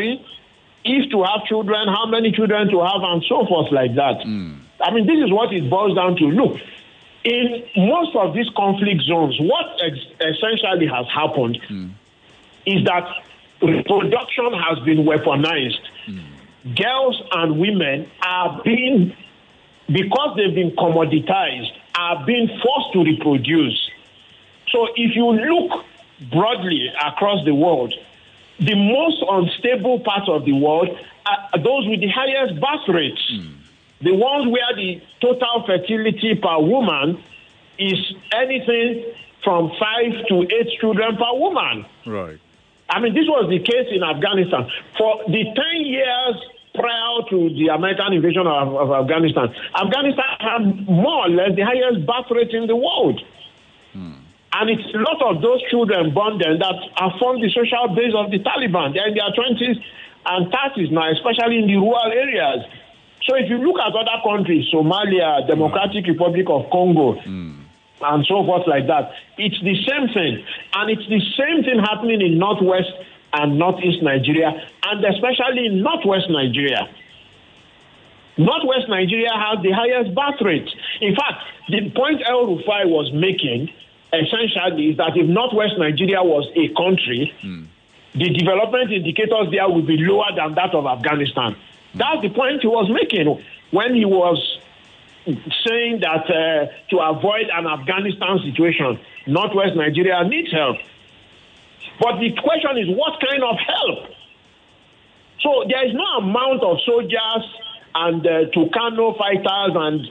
to have children, how many children to have, and so forth like that. This is what it boils down to. Look, in most of these conflict zones, what essentially has happened is that reproduction has been weaponized. Girls and women are being, because they've been commoditized, are being forced to reproduce. So if you look broadly across the world, the most unstable parts of the world are those with the highest birth rates. The ones where the total fertility per woman is anything from 5 to 8 children per woman. Right. This was the case in Afghanistan. For the 10 years prior to the American invasion of Afghanistan, Afghanistan had more or less the highest birth rate in the world. And it's a lot of those children born then that have formed the social base of the Taliban. They're in their 20s and 30s now, especially in the rural areas. So if you look at other countries, Somalia, Democratic Republic of Congo, and so forth like that, it's the same thing. And it's the same thing happening in northwest and northeast Nigeria, and especially in northwest Nigeria. Northwest Nigeria has the highest birth rate. In fact, the point El Rufai was making essentially is that if northwest Nigeria was a country, the development indicators there would be lower than that of Afghanistan. That's the point he was making when he was saying that to avoid an Afghanistan situation, northwest Nigeria needs help. But the question is, what kind of help? So there is no amount of soldiers and Tucano fighters and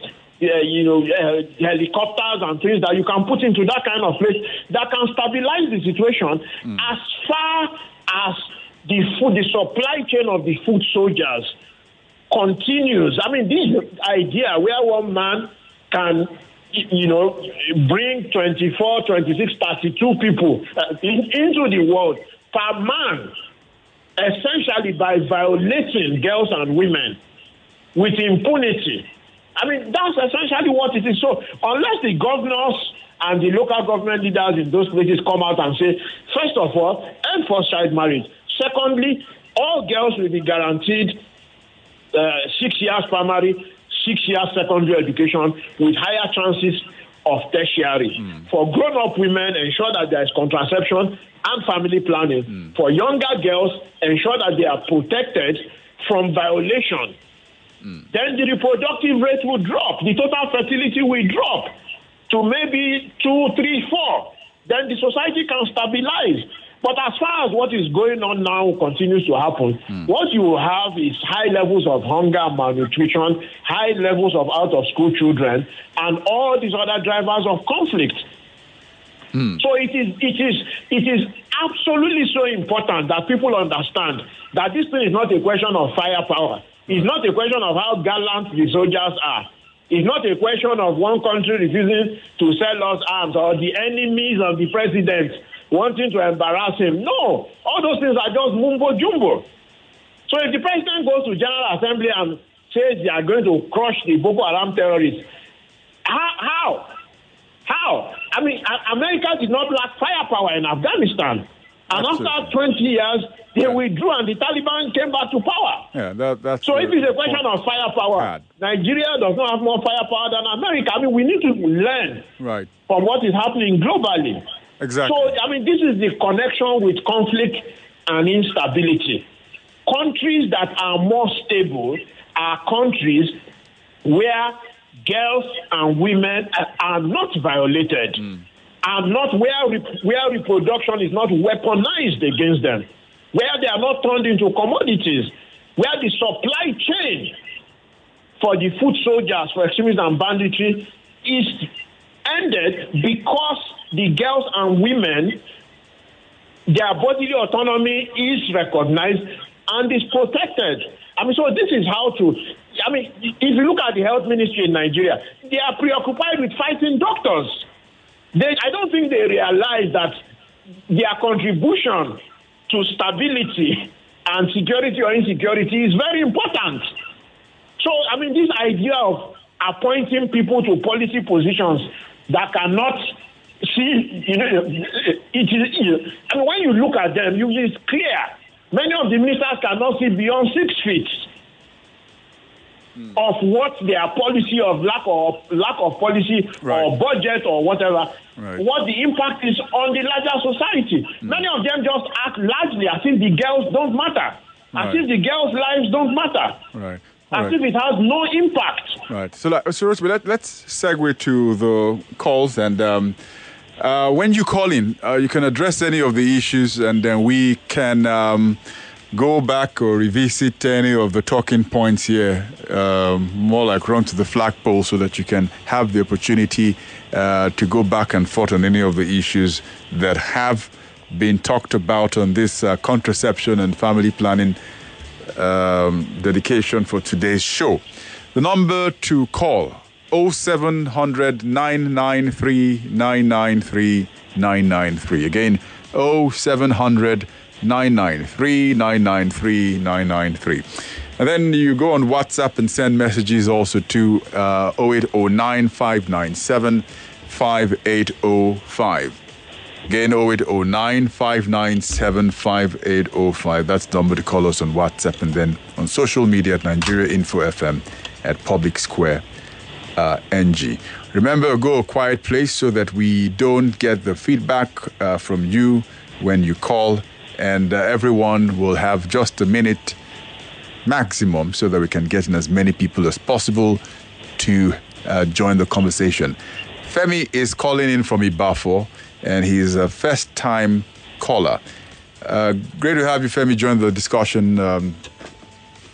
helicopters and things that you can put into that kind of place that can stabilize the situation as far as the supply chain of the food soldiers continues. I mean, this idea where one man can, bring 24, 26, 32 people into the world per man, essentially by violating girls and women with impunity. I mean, that's essentially what it is. So unless the governors and the local government leaders in those places come out and say, first of all, end forced child marriage. Secondly, all girls will be guaranteed 6 years primary, 6 years secondary education with higher chances of tertiary. For grown-up women, ensure that there is contraception and family planning. For younger girls, ensure that they are protected from violation. Then the reproductive rate will drop. The total fertility will drop to maybe 2, 3, 4. Then the society can stabilize. But as far as what is going on now continues to happen, what you will have is high levels of hunger, malnutrition, high levels of out-of-school children, and all these other drivers of conflict. So it is absolutely so important that people understand that this thing is not a question of firepower. It's not a question of how gallant the soldiers are. It's not a question of one country refusing to sell us arms or the enemies of the president wanting to embarrass him. No, all those things are just mumbo jumbo. So if the president goes to General Assembly and says they are going to crush the Boko Haram terrorists, how? I mean, America did not lack firepower in Afghanistan. And after 20 years, they withdrew and the Taliban came back to power. Yeah, that's so if it's a question of firepower, Nigeria does not have more firepower than America. I mean, we need to learn from what is happening globally. Exactly. So, I mean, this is the connection with conflict and instability. Countries that are more stable are countries where girls and women are not violated. And not where reproduction is not weaponized against them, where they are not turned into commodities, where the supply chain for the food soldiers, for extremism and banditry is ended because the girls and women, their bodily autonomy is recognized and is protected. I mean, so this is how to, I mean, if you look at the health ministry in Nigeria, they are preoccupied with fighting doctors. I don't think they realize that their contribution to stability and security or insecurity is very important. So, I mean, this idea of appointing people to policy positions that cannot see, I mean, when you look at them, it's clear. Many of the ministers cannot see beyond 6 feet of what their policy of lack of policy or budget or whatever, what the impact is on the larger society. Many of them just act largely as if the girls don't matter, as if the girls' lives don't matter, as if it has no impact. Right. So let's segue to the calls, and when you call in, you can address any of the issues, and then we can go back or revisit any of the talking points here, more like run to the flagpole so that you can have the opportunity to go back and forth on any of the issues that have been talked about on this contraception and family planning dedication for today's show. The number to call, 0700 993 993 993. Again, 0700 993 993 993. And then you go on WhatsApp and send messages also to 0809 597 5805. Again, 0809 597 5805. That's the number to call us on WhatsApp, and then on social media at Nigeria Info FM at Public Square NG. Remember, go a quiet place so that we don't get the feedback from you when you call, and everyone will have just a minute maximum so that we can get in as many people as possible to join the conversation. Femi is calling in from Ibafo, and he's a first-time caller. Great to have you, Femi, join the discussion.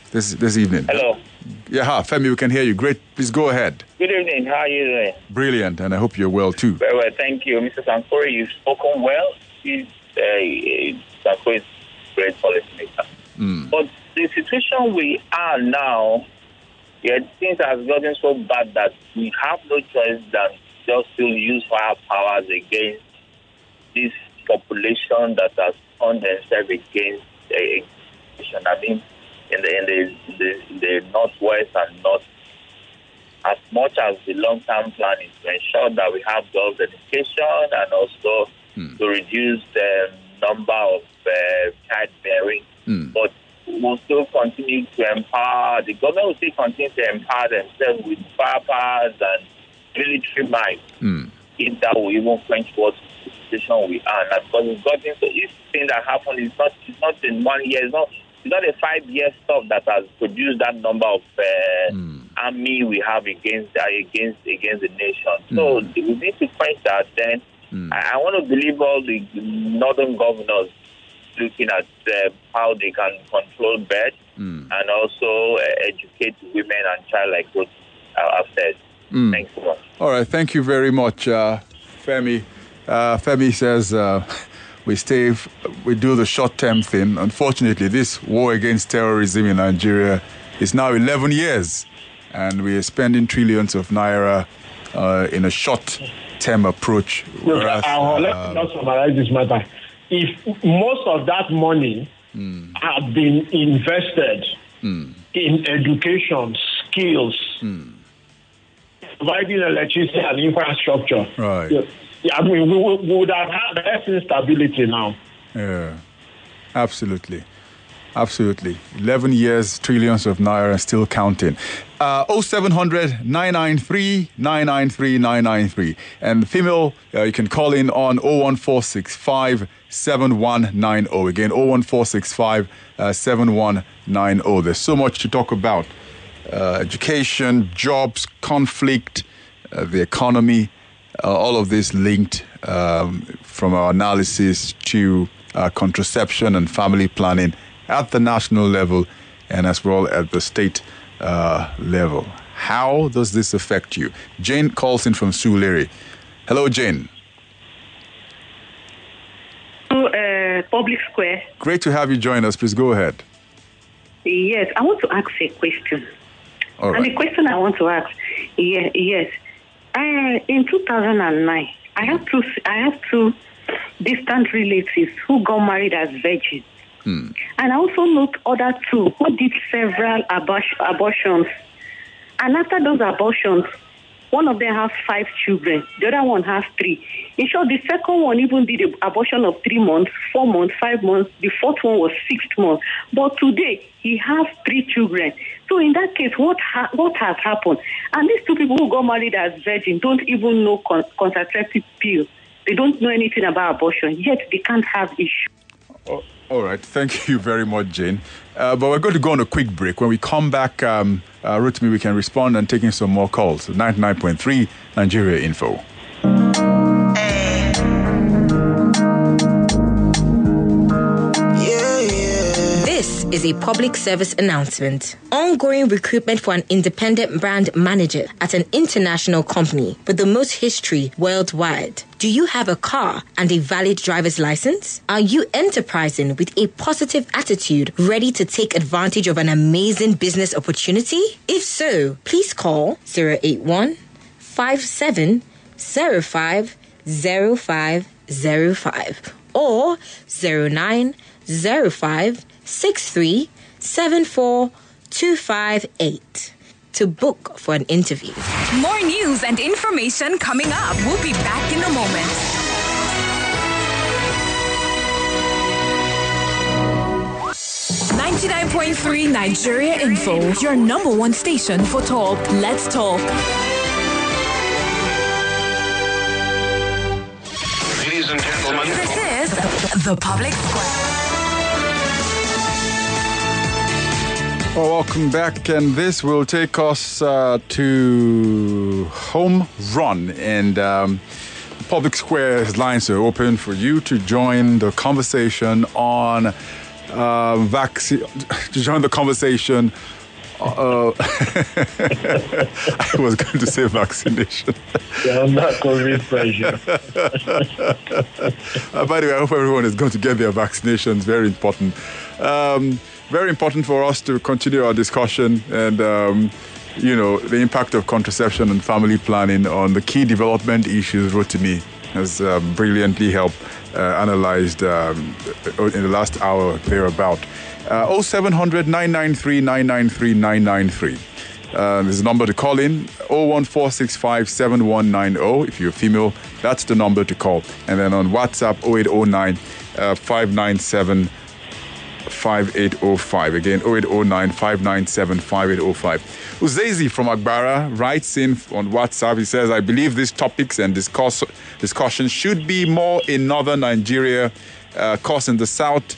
this evening. Hello. Yeah, Femi, we can hear you. Great. Please go ahead. Good evening. How are you doing? Brilliant, and I hope you're well too. Very well, thank you. Mr. Sankore, you've spoken well. Sankore is a great policymaker. But the situation we are now, things have gotten so bad that we have no choice than just to use powers against this population that has turned themselves against I mean, in the northwest and north, as much as the long-term plan is to ensure that we have girls' education and also to reduce the number of childbearing, but we'll still continue to empower, the government will still continue to empower themselves with powers and military might. If that will even quench what situation we are now, because we've got into this thing that happened. It's not in 1 year. It's not a 5-year stuff that has produced that number of army we have against the nation. So we need to quench that. Then I want to believe all the northern governors looking at how they can control birth and also educate women and child like what I've said. Thanks so much. All right, thank you very much, Femi. Femi says we do the short-term thing. Unfortunately, this war against terrorism in Nigeria is now 11 years, and we are spending trillions of naira in a short-term approach. Let's just summarize this matter. If most of that money had been invested in education, skills, providing electricity and infrastructure, right? I mean, we would have had less instability now. Yeah, absolutely. 11 years, trillions of naira, still counting. 0700 993 993 993. And female, you can call in on 01465 7190. Again, 01465 7190. There's so much to talk about. Education, jobs, conflict, the economy, all of this linked from our analysis to contraception and family planning at the national level and as well at the state level. How does this affect you? Jane calls in from Sulere. Hello, Jane. Public Square. Great to have you join us. Please go ahead. Yes, I want to ask a question. All right. And the question I want to ask, yes. In 2009, I have two distant relatives who got married as virgins. And I also know other two who did several abortions. And after those abortions, one of them has 5 children. The other one has 3. In short, the second one even did an abortion of 3 months, 4 months, 5 months. The fourth one was 6th month. But today, he has 3 children. So in that case, what has happened? And these 2 people who got married as virgins don't even know contraceptive pills. They don't know anything about abortion, yet they can't have issues. Oh, all right. Thank you very much, Jane. But we're going to go on a quick break. When we come back, Rotimi, we can respond and take in some more calls. 99.3 Nigeria Info. This is a public service announcement. Ongoing recruitment for an independent brand manager at an international company with the most history worldwide. Do you have a car and a valid driver's license? Are you enterprising with a positive attitude, ready to take advantage of an amazing business opportunity? If so, please call 081 5705 0505 or 0905 6374258 to book for an interview. More news and information coming up. We'll be back in a moment. .3 Nigeria Info, your number one station for talk. Let's talk. Ladies and gentlemen, This is The Public Square. Well, welcome back, and this will take us to Home Run, and Public Square's lines are open for you to join the conversation on vaccine to join the conversation. I was going to say vaccination. Yeah, I'm not COVID pressure. By the way, I hope everyone is going to get their vaccinations. Very important. Very important for us to continue our discussion and, the impact of contraception and family planning on the key development issues. Rotimi has brilliantly helped analyzed in the last hour thereabout. 0700 993 993 993. There's a number to call in, 01465 7190. If you're a female, that's the number to call. And then on WhatsApp, 0809 597 5805. Again, 0809 597 5805. Uzezi from Agbara writes in on WhatsApp. He says, I believe these topics and discussions should be more in northern Nigeria, because in the south,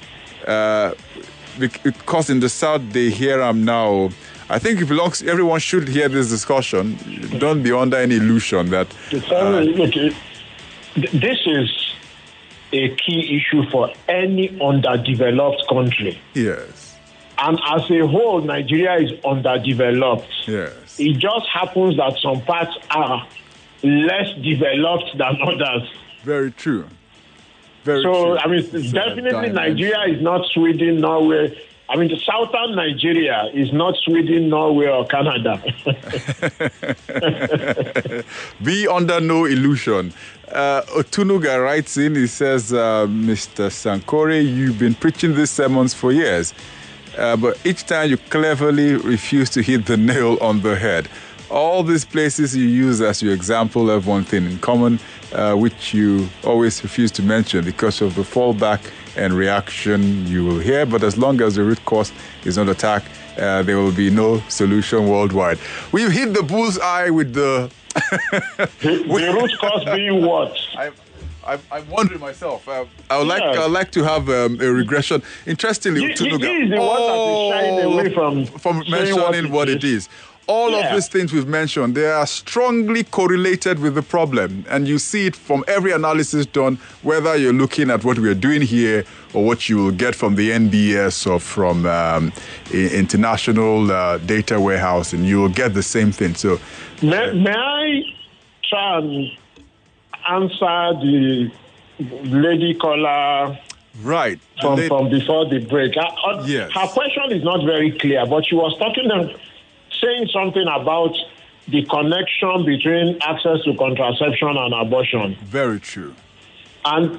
they hear them now. I think everyone should hear this discussion. Don't be under any illusion that... This is a key issue for any underdeveloped country. Yes. And as a whole, Nigeria is underdeveloped. Yes. It just happens that some parts are less developed than others. Very true. Very true. So, I mean, definitely Nigeria is not Sweden, Norway. I mean, the southern Nigeria is not Sweden, Norway, or Canada. Be under no illusion. Otunuga writes in, he says, Mr. Sankore, you've been preaching these sermons for years, but each time you cleverly refuse to hit the nail on the head. All these places you use as your example have one thing in common, which you always refuse to mention because of the fallback and reaction you will hear. But as long as the root cause is not attacked, there will be no solution worldwide. We've hit the bullseye with the... the root cause being what? I'm wondering myself. I would like to have a regression. Interestingly, he is the one that is shying away from mentioning what it is. All of these things we've mentioned, they are strongly correlated with the problem. And you see it from every analysis done, whether you're looking at what we're doing here or what you will get from the NBS or from International Data Warehouse, and you will get the same thing. So, May I try and answer the lady caller? Right. From before the break. Yes. Her question is not very clear, but she was saying something about the connection between access to contraception and abortion. Very true. And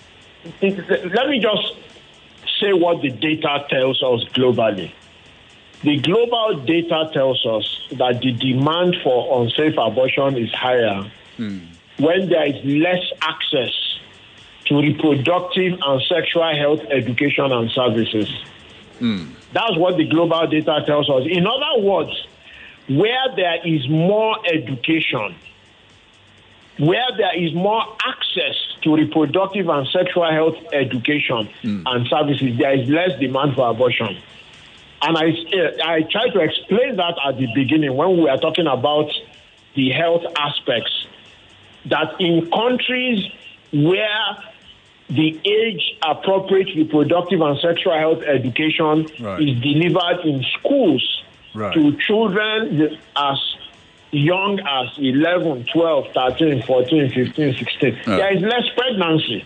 let me just say what the data tells us globally. The global data tells us that the demand for unsafe abortion is higher when there is less access to reproductive and sexual health education and services. That's what the global data tells us. In other words, where there is more education, where there is more access to reproductive and sexual health education and services, there is less demand for abortion. And I tried to explain that at the beginning when we were talking about the health aspects, that in countries where the age-appropriate reproductive and sexual health education is delivered in schools to children as young as 11, 12, 13, 14, 15, 16. There is less pregnancy.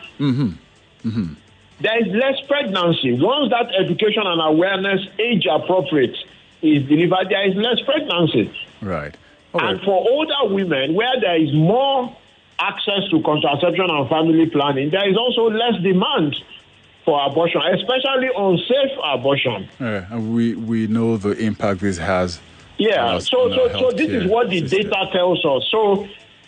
There is less pregnancy. Once that education and awareness, age-appropriate, is delivered, there is less pregnancy. Right. And for older women, where there is more access to contraception and family planning, there is also less demand for abortion, especially unsafe abortion. And we know the impact this has. So this is what the data tells us. So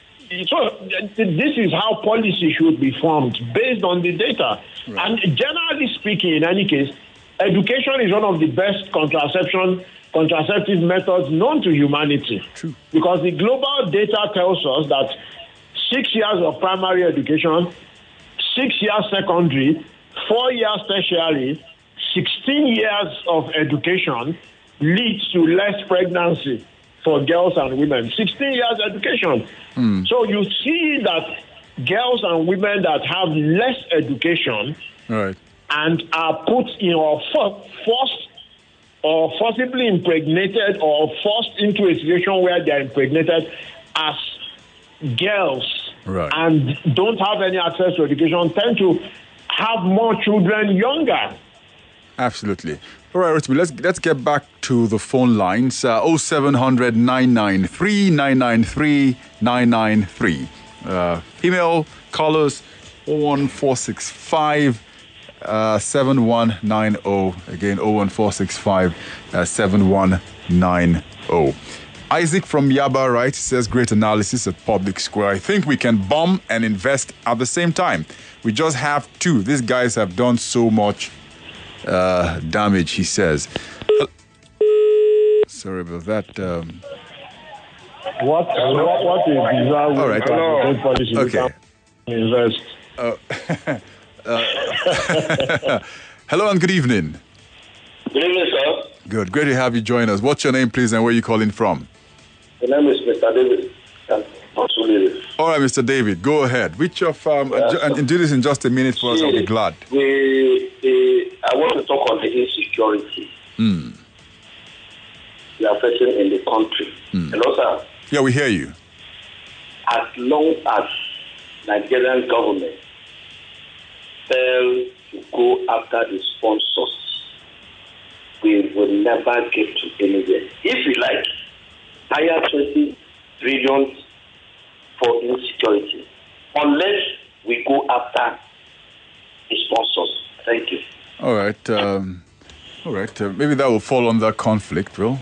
this is how policy should be formed based on the data. And generally speaking, in any case, education is one of the best contraceptive methods known to humanity. True. Because the global data tells us that 6 years of primary education, 6 years secondary, 4 years tertiary, 16 years of education leads to less pregnancy for girls and women. 16 years education. So you see that girls and women that have less education and and are put in or forced or forcibly impregnated or forced into a situation where they are impregnated as girls and don't have any access to education tend to have more children younger. Absolutely. All right, Rotimi, let's get back to the phone lines. 0700 993 993 993. Female callers 01465 7190. Again, 01465 7190. Isaac from Yaba writes, says, great analysis at Public Square. I think we can bomb and invest at the same time. We just have to. These guys have done so much damage, he says. Sorry about that. What is bizarre? All right. Okay. Invest. Hello and good evening. Good evening, sir. Good. Great to have you join us. What's your name, please, and where are you calling from? My name is Mr. David. All right, Mr. David, go ahead. Which of and do this in just a minute for us. I'll be glad. I want to talk on the insecurity. We are facing in the country. Hello, sir. Yeah, we hear you. As long as Nigerian government fail to go after the sponsors, we will never get to anywhere. If we like, hire 20 trillion for insecurity, unless we go after the sponsors. Thank you. All right. Maybe that will fall under conflict, Will.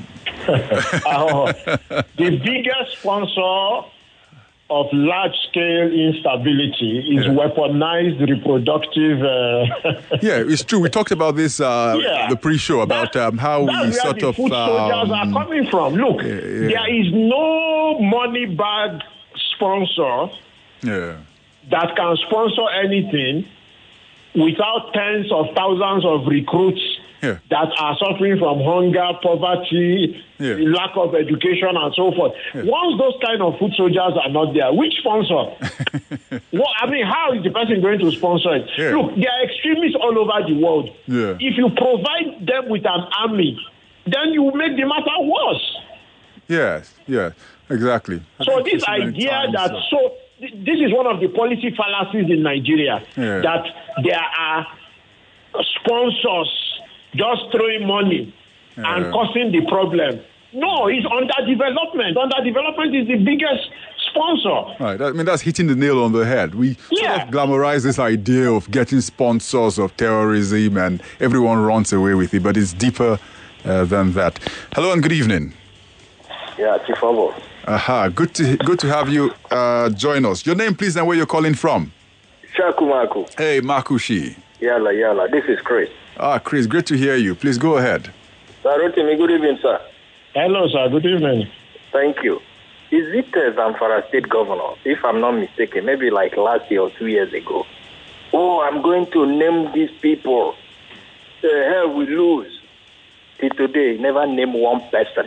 The biggest sponsor of large-scale instability is weaponized reproductive... Yeah, it's true. We talked about this the pre-show about how we sort of... food soldiers are coming from. Look, there is no money bag sponsor that can sponsor anything without tens of thousands of recruits that are suffering from hunger, poverty, lack of education, and so forth. Once those kind of food soldiers are not there, which sponsor? How is the person going to sponsor it? Look, there are extremists all over the world. If you provide them with an army, then you make the matter worse. Yes, exactly. So this idea this is one of the policy fallacies in Nigeria, that there are sponsors just throwing money and causing the problem. No, it's underdevelopment. Underdevelopment is the biggest sponsor. Right. I mean, that's hitting the nail on the head. We sort of glamorize this idea of getting sponsors of terrorism and everyone runs away with it, but it's deeper than that. Hello and good evening. Yeah, Chifabo. Good to have you join us. Your name, please, and where you're calling from. Shaku Maku. Hey, Makushi. Yalla. This is Chris. Chris, great to hear you. Please go ahead. Sir Rotimi, good evening, sir. Hello, sir. Good evening. Thank you. Is it Zamfara State Governor, if I'm not mistaken, maybe like last year or 2 years ago? Oh, I'm going to name these people. Hell, we lose. Till today, never name one person.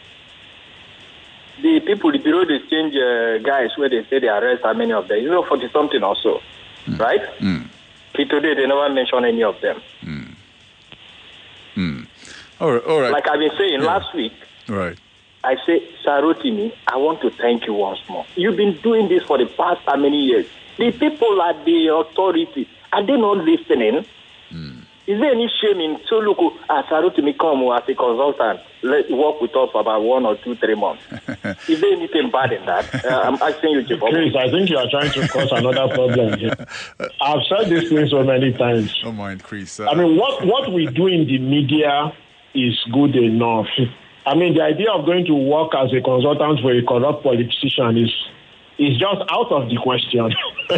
The people, the Bureau de Exchange guys, where they say they arrest how many of them? 40-something or so, right? Till today, they never mention any of them. All right. Like I've been saying last week, I say, Sir Rotimi, I want to thank you once more. You've been doing this for the past how many years? The people at the authority, are they not listening? Is there any shame in look, Sir Rotimi come as a consultant, let's work with us for about 1 or 2, 3 months? Is there anything bad in that? I'm asking you, Chief. Chris, I think you are trying to cause another problem here. I've said this thing so many times. Don't mind, Chris. What we do in the media is good enough. The idea of going to work as a consultant for a corrupt politician is just out of the question.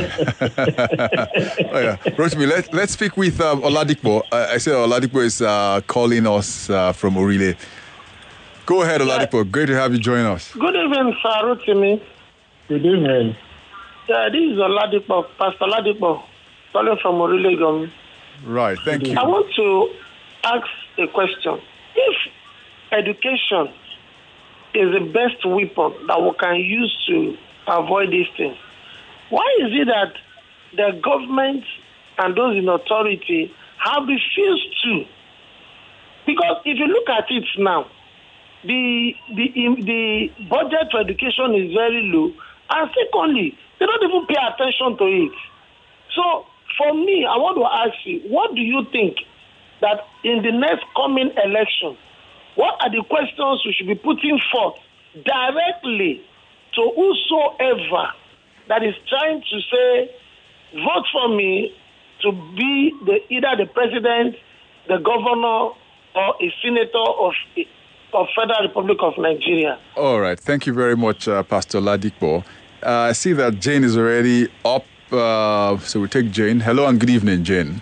Rotimi, let's speak with Oladipo. I said Oladipo is calling us from Orile. Go ahead, Oladipo. Great to have you join us. Good evening, Sir Rotimi. Good evening. Yeah, this is Oladipo, Pastor Oladipo, calling from Orile. Right, thank you. I want to ask a question. If education is the best weapon that we can use to avoid these things, why is it that the government and those in authority have refused to. Because if you look at it now, the budget for education is very low, and secondly, they don't even pay attention to it. So, for me, I want to ask you, what do you think that in the next coming election, what are the questions we should be putting forth directly to whosoever that is trying to say, vote for me to be either the president, the governor, or a senator of Federal Republic of Nigeria? All right. Thank you very much, Pastor Ladipo. I see that Jane is already up. So we take Jane. Hello and good evening, Jane.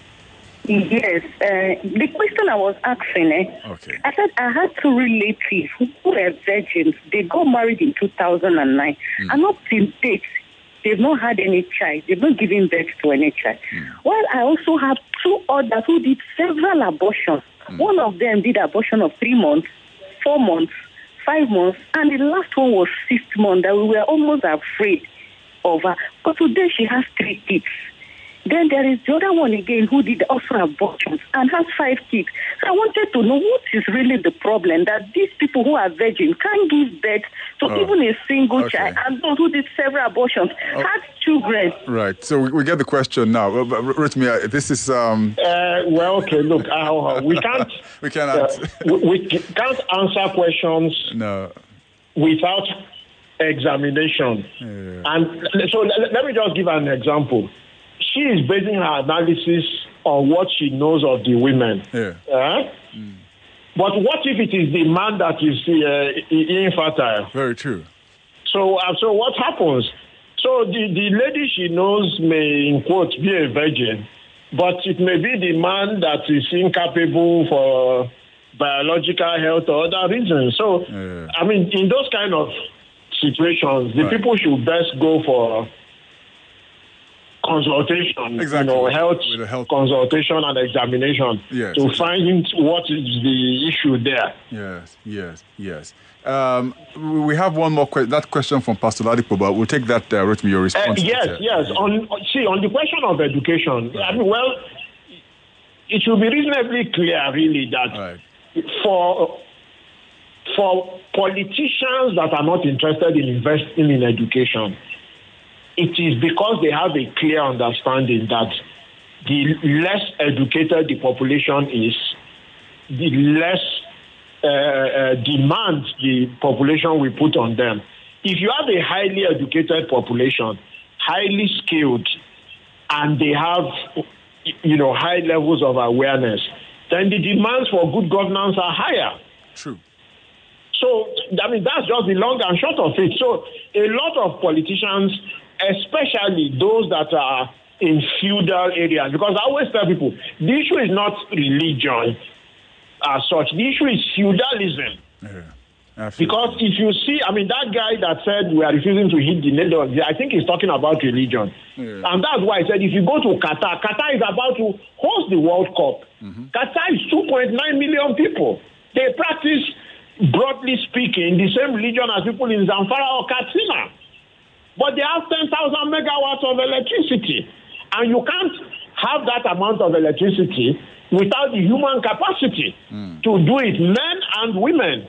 Yes. The question I was asking, okay. I said I had two relatives who were virgins. They got married in 2009. And up till date, they've not had any child. They've not given birth to any child. While I also have two others who did several abortions. One of them did abortion of 3 months, 4 months, 5 months, and the last one was 6 months that we were almost afraid of her. But today she has 3 kids. Then there is the other one again who did also abortions and has 5 kids. So I wanted to know what is really the problem that these people who are virgin can't give birth to even a single child, and those who did several abortions had children. Right. So we get the question now. Rotimi, this is well, okay. Look, we can't. we cannot. We can't answer questions. No. Without examination. Yeah. And so let me just give an example. She is basing her analysis on what she knows of the women. Yeah. But what if it is the man that is infertile? Very true. So what happens? So the lady she knows may, in quotes, be a virgin, but it may be the man that is incapable for biological health or other reasons. So, I mean, in those kind of situations, the people should best go for consultation, health consultation and examination to find what is the issue there. Yes. We have one more question. That question from Pastor Ladipo, but we'll take that, Rotimi, your response. Yes. On the question of education, I mean, well, it should be reasonably clear, really, that for politicians that are not interested in investing in education, it is because they have a clear understanding that the less educated the population is, the less demand the population will put on them. If you have a highly educated population, highly skilled, and they have, high levels of awareness, then the demands for good governance are higher. True. So, I mean, that's just the long and short of it. So, a lot of politicians, especially those that are in feudal areas, because I always tell people, the issue is not religion as such. The issue is feudalism. Because if you see, I mean, that guy that said we are refusing to hit the needle, I think he's talking about religion. And that's why I said if you go to Qatar, Qatar is about to host the World Cup. Qatar is 2.9 million people. They practice, broadly speaking, the same religion as people in Zamfara or Katsina. But they have 10,000 megawatts of electricity. And you can't have that amount of electricity without the human capacity to do it, men and women.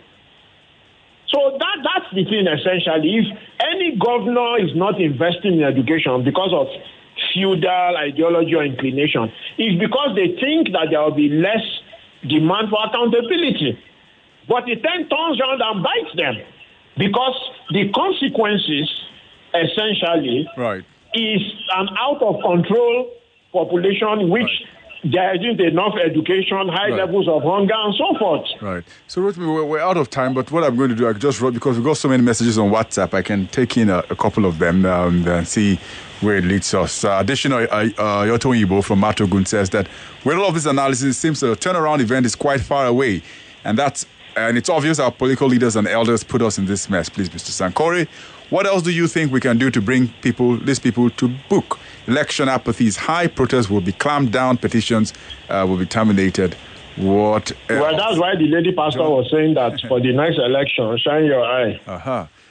So that's the thing, essentially. If any governor is not investing in education because of feudal ideology or inclination, it's because they think that there will be less demand for accountability. But it then turns around and bites them because the consequences, essentially, is an out-of-control population which there isn't enough education, high levels of hunger, and so forth. Right. So, Rotimi, we're out of time, but what I'm going to do, I just wrote, because we've got so many messages on WhatsApp, I can take in a couple of them and see where it leads us. Additionally, Yoto Ibo from Matogun says that with all of this analysis, it seems the turnaround event is quite far away. And it's obvious our political leaders and elders put us in this mess. Please, Mr. Sankore, what else do you think we can do to bring these people to book? Election apathy is high, protests will be clamped down, petitions will be terminated. What else? Well, that's why the lady pastor was saying that for the next election, shine your eye.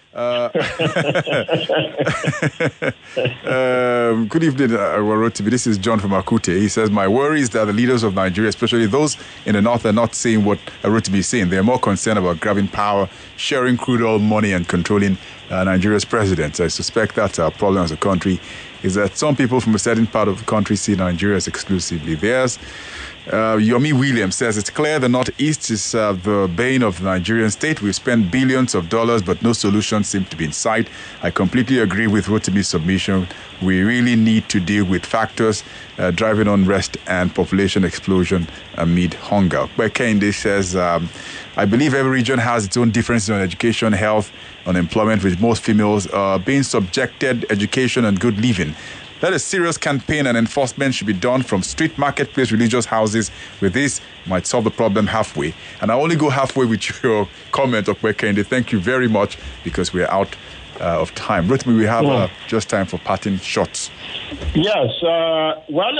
Good evening, Rotimi. This is John from Akute. He says, my worry is that the leaders of Nigeria, especially those in the north, are not seeing what Rotimi is saying. They're more concerned about grabbing power, sharing crude oil money, and controlling Nigeria's president. I suspect that's our problem as a country, is that some people from a certain part of the country see Nigeria as exclusively theirs. Yomi Williams says, it's clear the Northeast is the bane of the Nigerian state. We've spent billions of dollars, but no solution seems to be in sight. I completely agree with Rotimi's submission. We really need to deal with factors driving unrest and population explosion amid hunger. Bekende says, I believe every region has its own differences on education, health, unemployment, with most females being subjected education and good living. That a serious campaign and enforcement should be done from street, marketplace, religious houses. With this, might solve the problem halfway. And I only go halfway with your comment, Okwekende. Thank you very much, because we're out of time. Rotimi, we have just time for parting shots. Yes. Well,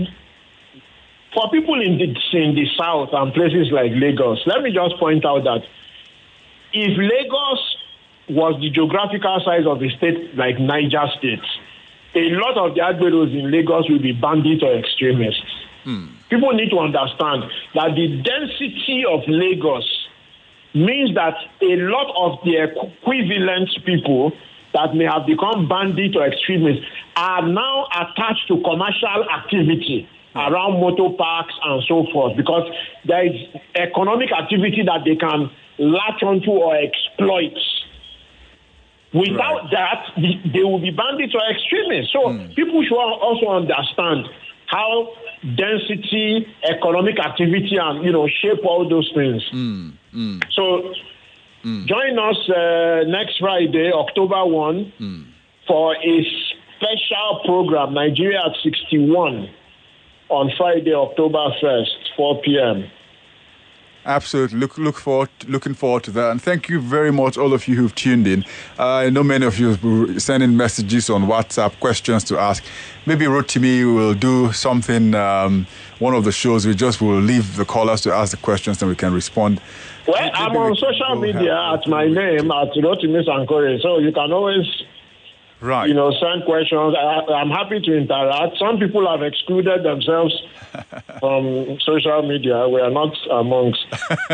for people in the south and places like Lagos, let me just point out that if Lagos was the geographical size of a state like Niger State, a lot of the Agberos in Lagos will be bandits or extremists. People need to understand that the density of Lagos means that a lot of the equivalent people that may have become bandits or extremists are now attached to commercial activity around motor parks and so forth, because there is economic activity that they can latch onto or exploit. Without that, they will be bandits or extremists. So people should also understand how density, economic activity, and shape all those things. So join us next Friday, October 1, for a special program, Nigeria at 61, on Friday, October 1st, 4 p.m. Absolutely. Looking forward to that. And thank you very much, all of you who've tuned in. I know many of you have sent in messages on WhatsApp, questions to ask. Maybe Rotimi will do something, one of the shows, we just will leave the callers to ask the questions and we can respond. Well, I'm on social media at my name, at Rotimi Sankore, so you can always... send questions. I'm happy to interact. Some people have excluded themselves from social media. We are not amongst.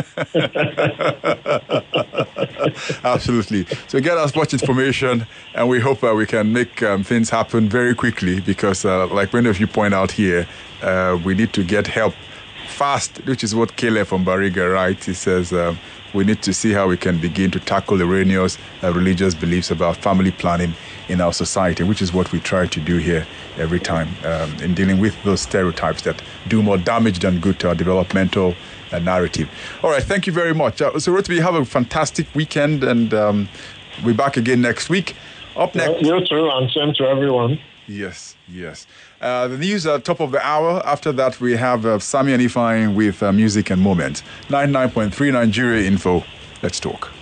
Absolutely. So get as much information, and we hope we can make things happen very quickly, because like many of you point out here, we need to get help fast, which is what Kele from Bariga writes. He says, we need to see how we can begin to tackle erroneous religious beliefs about family planning in our society, which is what we try to do here every time in dealing with those stereotypes that do more damage than good to our developmental narrative. All right, thank you very much. So, Rotimi, have a fantastic weekend, and we'll be back again next week. Up next... You too, and same to everyone. Yes. The news at top of the hour. After that, we have Sami and Ifeanyi with music and moments. 99.3 Nigeria Info. Let's talk.